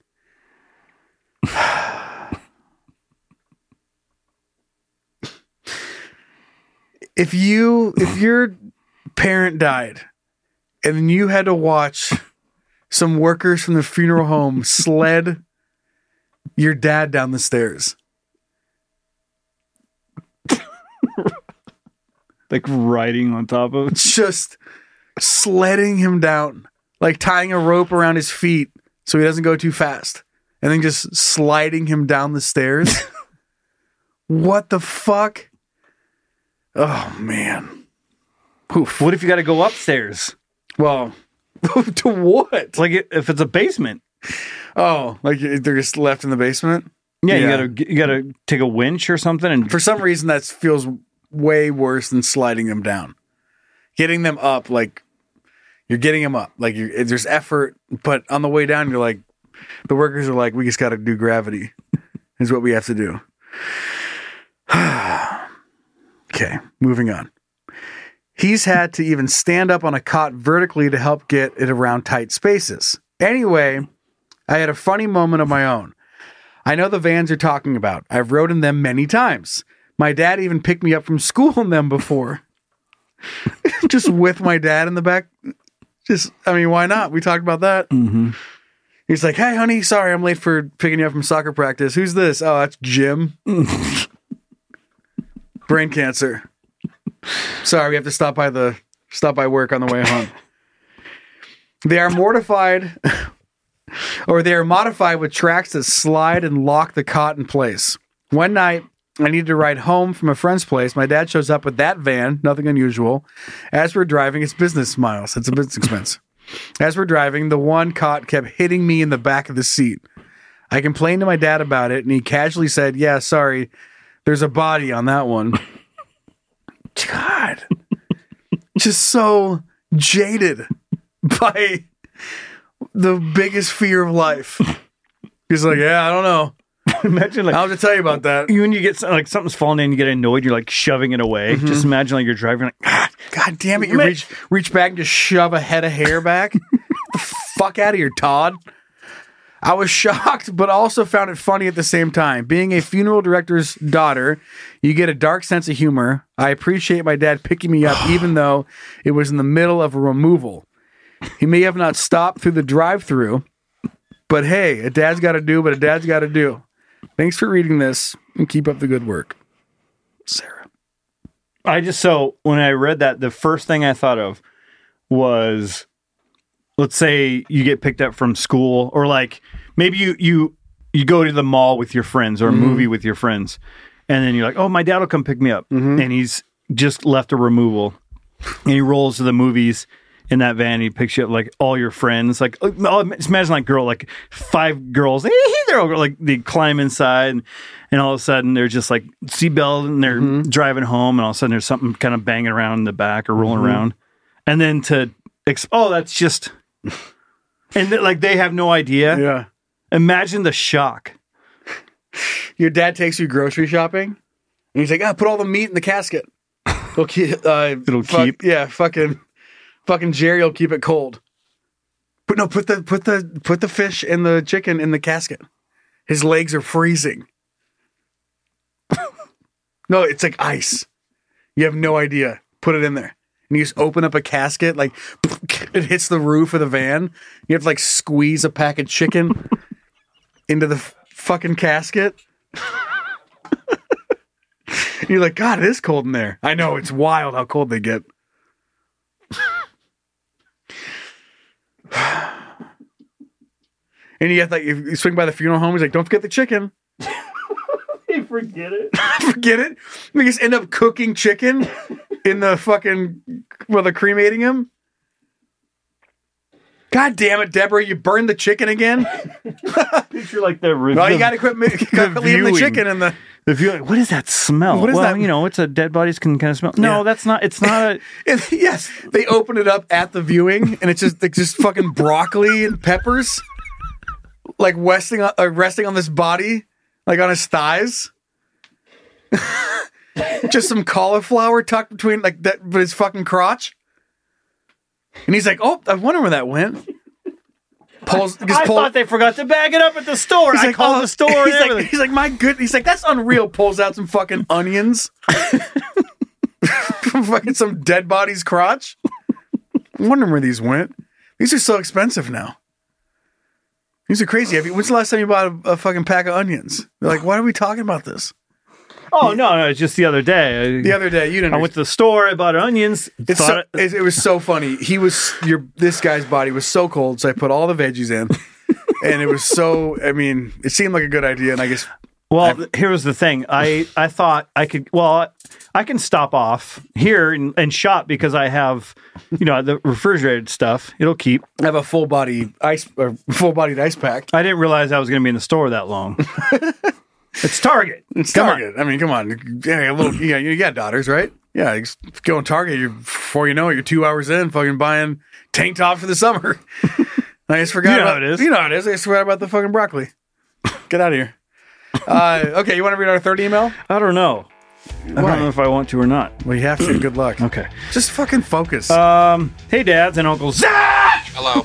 If you, if your parent died and you had to watch some workers from the funeral home sled your dad down the stairs, like riding on top of it, just sledding him down, like tying a rope around his feet so he doesn't go too fast, and then just sliding him down the stairs. What the fuck? Oh man. Oof. What if you got to go upstairs? Well, to what? Like if it's a basement. Oh, like they're just left in the basement? Yeah, you gotta you gotta take a winch or something, and for some reason that feels way worse than sliding them down. Getting them up, like you're getting them up, like you're, there's effort, but on the way down, you're like, the workers are like, we just got to do gravity, is what we have to do. Okay, moving on. He's had to even stand up on a cot vertically to help get it around tight spaces. Anyway, I had a funny moment of my own. I know the vans you're talking about. I've rode in them many times. My dad even picked me up from school in them before. Just with my dad in the back. Just, I mean, why not? We talked about that. Mm-hmm. He's like, hey, honey, sorry, I'm late for picking you up from soccer practice. Who's this? Oh, that's Jim. Brain cancer. Sorry, we have to stop by the stop by work on the way home. They are mortified, or they are modified with tracks that slide and lock the cot in place. One night, I needed to ride home from a friend's place. My dad shows up with that van, nothing unusual. As we're driving, it's business miles. It's a business expense. As we're driving, the one cot kept hitting me in the back of the seat. I complained to my dad about it, and he casually said, yeah, sorry, there's a body on that one. God. Just so jaded by the biggest fear of life. He's like, yeah, I don't know. Imagine like I'll have to tell you about that. You when you get like something's falling in, you get annoyed, you're like shoving it away. Mm-hmm. Just imagine like you're driving, like ah, God damn it! You Man. reach reach back and just shove a head of hair back. The fuck out of here, Todd. I was shocked, but also found it funny at the same time. Being a funeral director's daughter, you get a dark sense of humor. I appreciate my dad picking me up, even though it was in the middle of a removal. He may have not stopped through the drive-thru, but hey, a dad's got to do what a dad's got to do. Thanks for reading this, and keep up the good work, Sarah. I just so when I read that, the first thing I thought of was, let's say you get picked up from school, or like maybe you you you go to the mall with your friends or a Mm-hmm. movie with your friends, and then you're like, oh, my dad will come pick me up, Mm-hmm. and he's just left a removal, and he rolls to the movies, in that van. He picks you up like all your friends. Like, oh, just imagine like girl, like five girls. They're all like they climb inside, and, and all of a sudden they're just like seatbelt, and they're mm-hmm. driving home, and all of a sudden there's something kind of banging around in the back or rolling mm-hmm. around, and then to exp- oh, that's just, and th- like they have no idea. Yeah, imagine the shock. Your dad takes you grocery shopping, and he's like, "Ah, put all the meat in the casket. It'll keep. Uh, It'll fuck, keep. Yeah, fucking, fucking Jerry will keep it cold. But no, put the put the put the fish and the chicken in the casket. His legs are freezing. No, it's like ice. You have no idea. Put it in there, and you just open up a casket. Like it hits the roof of the van. You have to like squeeze a pack of chicken into the f- fucking casket. You're like, God, it is cold in there. I know, it's wild how cold they get. And you have like, you swing by the funeral home, he's like, don't forget the chicken. You forget it. Forget it? We just end up cooking chicken in the fucking, well, they're cremating him. God damn it, Deborah, you burned the chicken again? Picture like the re- No, you the- gotta quit ma- you gotta the leave the viewing. chicken in the... The viewing. What is that smell? What is well, that? You know, it's a dead bodies can kind of smell. No, Yeah. that's not. It's not a. And yes, they open it up at the viewing, and it's just like just fucking broccoli and peppers, like resting on, uh, resting on this body, like on his thighs. Just some cauliflower tucked between like that, but his fucking crotch. And he's like, "Oh, I wonder where that went." Pulls, just I pull- thought they forgot to bag it up at the store. He's I like, called oh, the store and He's like, everything. he's like, my good. He's like, that's unreal. Pulls out some fucking onions from fucking some dead body's crotch. I'm wondering where these went. These are so expensive now. These are crazy. Have you, when's the last time you bought a, a fucking pack of onions? You're like, why are we talking about this? Oh no, no, it's just the other day. The other day, you didn't. I went to the store. I bought onions. It's so, thought it, it was so funny. He was your this guy's body was so cold, so I put all the veggies in, and it was so. I mean, it seemed like a good idea, and I guess. Well, th- here was the thing. I, I thought I could. Well, I can stop off here and, and shop because I have, you know, the refrigerated stuff. It'll keep. I have a full body ice, or full bodied ice pack. I didn't realize I was going to be in the store that long. It's Target. It's Come Target. I mean, come on. Yeah, a little, yeah, you got daughters, right? Yeah, you just go on Target. You're, before you know it, you're two hours in, fucking buying tank tops for the summer. I just forgot You know about how it is. You know how it is. I just forgot about the fucking broccoli. Get out of here. Uh, okay, you want to read our third email? I don't know. I Why? don't know if I want to or not. Well, you have to. Good luck. Okay. Just fucking focus. Um. Hey, dads and uncles. Zach! Hello.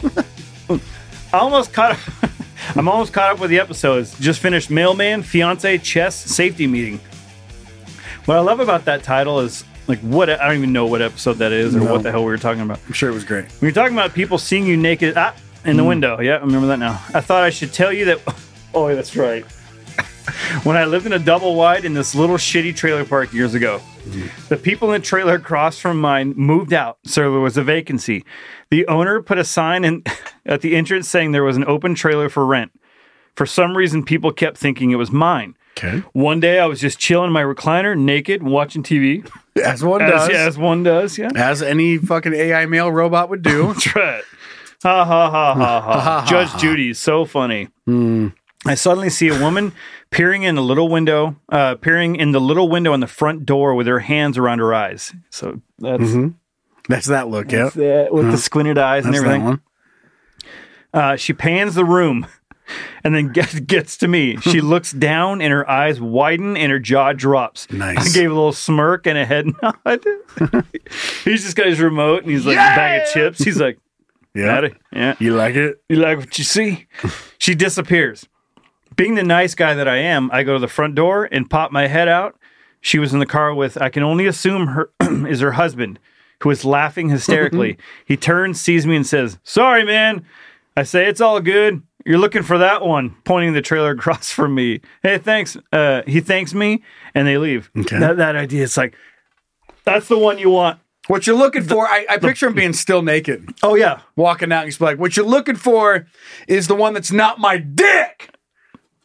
I almost caught up. I'm almost caught up with the episodes. Just finished Mailman, Fiance, Chess, Safety Meeting. What I love about that title is, like, what I don't even know what episode that is or No. what the hell we were talking about. I'm sure it was great. When you're talking about people seeing you naked ah, in the Mm. window. Yeah, I remember that now. I thought I should tell you that. Oh, that's right. When I lived in a double wide in this little shitty trailer park years ago, the people in the trailer across from mine moved out, so there was a vacancy. The owner put a sign in at the entrance saying there was an open trailer for rent. For some reason, people kept thinking it was mine. Okay. One day, I was just chilling in my recliner, naked, and watching T V. As one as, does. As one does, yeah. As any fucking A I male robot would do. That's right. Ha ha ha ha ha. Judge Judy, so funny. Mm. I suddenly see a woman peering in a little window, uh, peering in the little window on the front door with her hands around her eyes. So that's Mhm. That's that look, yeah. that's that, with Uh-huh. the squinted eyes and That's everything. that one. Uh, she pans the room and then gets, gets to me. She looks down and her eyes widen and her jaw drops. Nice. I gave a little smirk and a head nod. He's just got his remote and he's like a bag of chips. He's like, Yeah. "Got it? Yeah. You like it? You like what you see?" She disappears. Being the nice guy that I am, I go to the front door and pop my head out. She was in the car with, I can only assume her is her husband, who is laughing hysterically. He turns, sees me, and says, "Sorry, man." I say, "It's all good. You're looking for that one," pointing the trailer across from me. "Hey, thanks." Uh, he thanks me, and they leave. Okay. That, that idea, it's like, that's the one you want. What you're looking for, I, I picture him being still naked. Oh, yeah. Walking out, and he's like, what you're looking for is the one that's not my dick.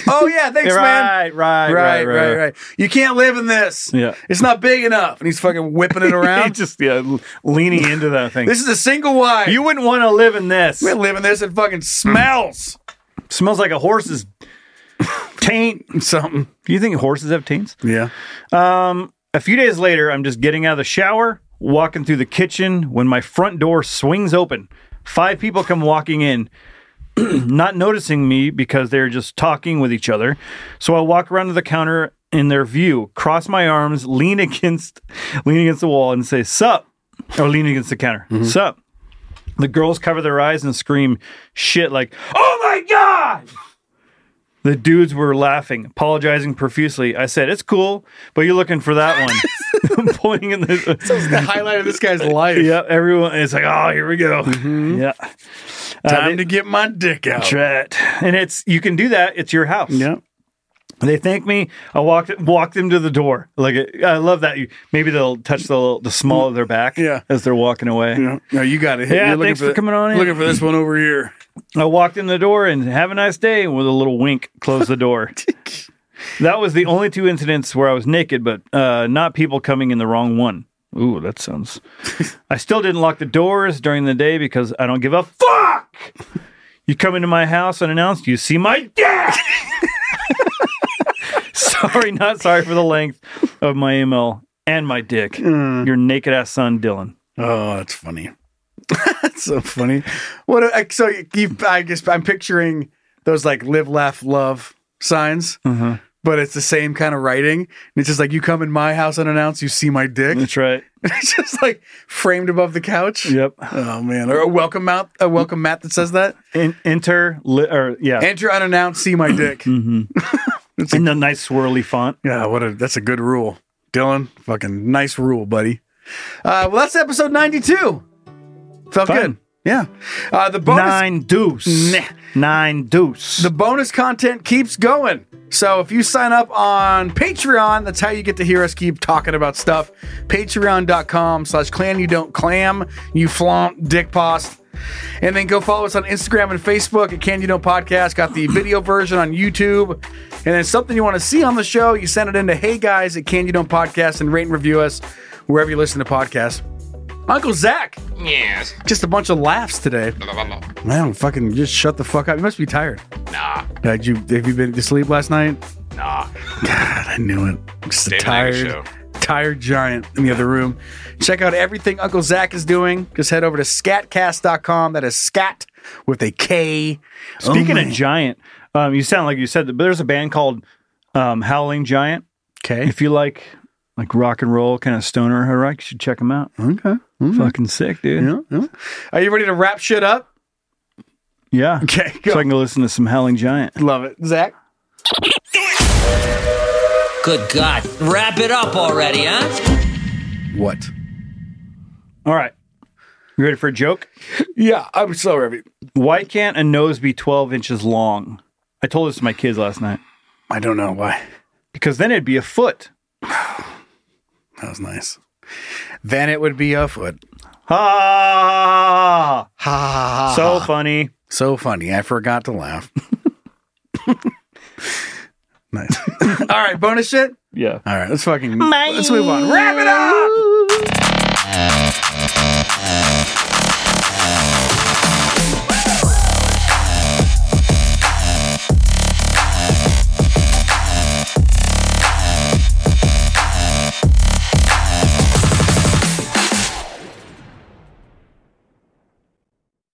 Oh yeah, thanks, Yeah, man. right, right, right, right, right, right. right. You can't live in this. Yeah. It's not big enough. And he's fucking whipping it He around. just yeah, l- leaning into that thing. This is a single wide. You wouldn't want to live in this. We live in this. It fucking smells. Smells like a horse's taint. Something. Do you think horses have taints? Yeah. Um, a few days later, I'm just getting out of the shower, walking through the kitchen when my front door swings open. Five people come walking in, not noticing me because they're just talking with each other. So I walk around to the counter in their view, cross my arms, lean against, lean against the wall, and say "Sup," or lean against the counter. Mm-hmm. Sup. The girls cover their eyes and scream shit like, "Oh my God!" The dudes were laughing, apologizing profusely. I said, "It's cool, but you're looking for that one." Pointing in the... So it's the highlight of this guy's life. Yeah, everyone is like, "Oh, here we go." Mm-hmm. Yeah. Time Uh, they- to get my dick out. That's right. And it's, you can do that. It's your house. Yeah. They thank me. I walked walked them to the door. Like I love that. You maybe they'll touch the the small of their back. Yeah. As they're walking away. Yeah. No, you got it. Yeah, You're looking thanks for the- coming on in. Looking for this one over here. I walked in the door and have a nice day with a little wink. Close the door. That was the only two incidents where I was naked, but uh, not people coming in the wrong one. Ooh, that sounds. I still didn't lock the doors during the day because I don't give a fuck. You come into my house unannounced, you see my dick. Sorry, not sorry for the length of my email and my dick. Mm. Your naked ass son, Dylan. Oh, that's funny. That's so funny. What? A, so you, I guess I'm picturing those like live, laugh, love signs, Uh-huh. but it's the same kind of writing. And it's just like you come in my house unannounced, you see my dick. That's right. It's just like framed above the couch. Yep. Oh man, or a welcome mat, a welcome mat that says that. In, enter, li- or yeah, Enter unannounced, see my dick. mm-hmm. in the nice swirly font. Yeah, what a that's a good rule, Dylan. Fucking nice rule, buddy. Uh, well, that's episode ninety-two. Felt Fun. good. Yeah. Uh, the bonus Nine deuce. Nah. Nine deuce. The bonus content keeps going. So if you sign up on Patreon, that's how you get to hear us keep talking about stuff. Patreon.com slash clan you don't clam, you flaunt dick post. And then go follow us on Instagram and Facebook at Can You Don't Podcast. Got the video version on YouTube. And then something you want to see on the show, you send it into hey guys at Can You Don't Podcast and rate and review us wherever you listen to podcasts. Uncle Zach. Yes. Just a bunch of laughs today. Man, fucking just shut the fuck up. You must be tired. Nah. Did you, have you been to sleep last night? Nah. God, I knew it. Just a Dave and tired, Angus show. tired giant in the other room. Check out everything Uncle Zach is doing. Just head over to scatcast dot com. That is scat with a K. Speaking Oh, of giant, um, you sound like you said that, but there's a band called um, Howling Giant. Okay. If you like like rock and roll, kind of stoner rock, you should check them out. Okay. Fucking sick, dude. Yeah, yeah. Are you ready to wrap shit up? Yeah. Okay, go. So I can go listen to some Howling Giant. Love it. Zach? Good God. Wrap it up already, huh? What? All right. You ready for a joke? Yeah, I'm so ready. Why can't a nose be twelve inches long? I told this to my kids last night. I don't know why. Because then it'd be a foot. That was nice. Then it would be a foot. Ha! Ha ha ha. So funny. So funny. I forgot to laugh. Nice. All right, bonus shit? Yeah. All right, let's fucking let's move on. Wrap it up!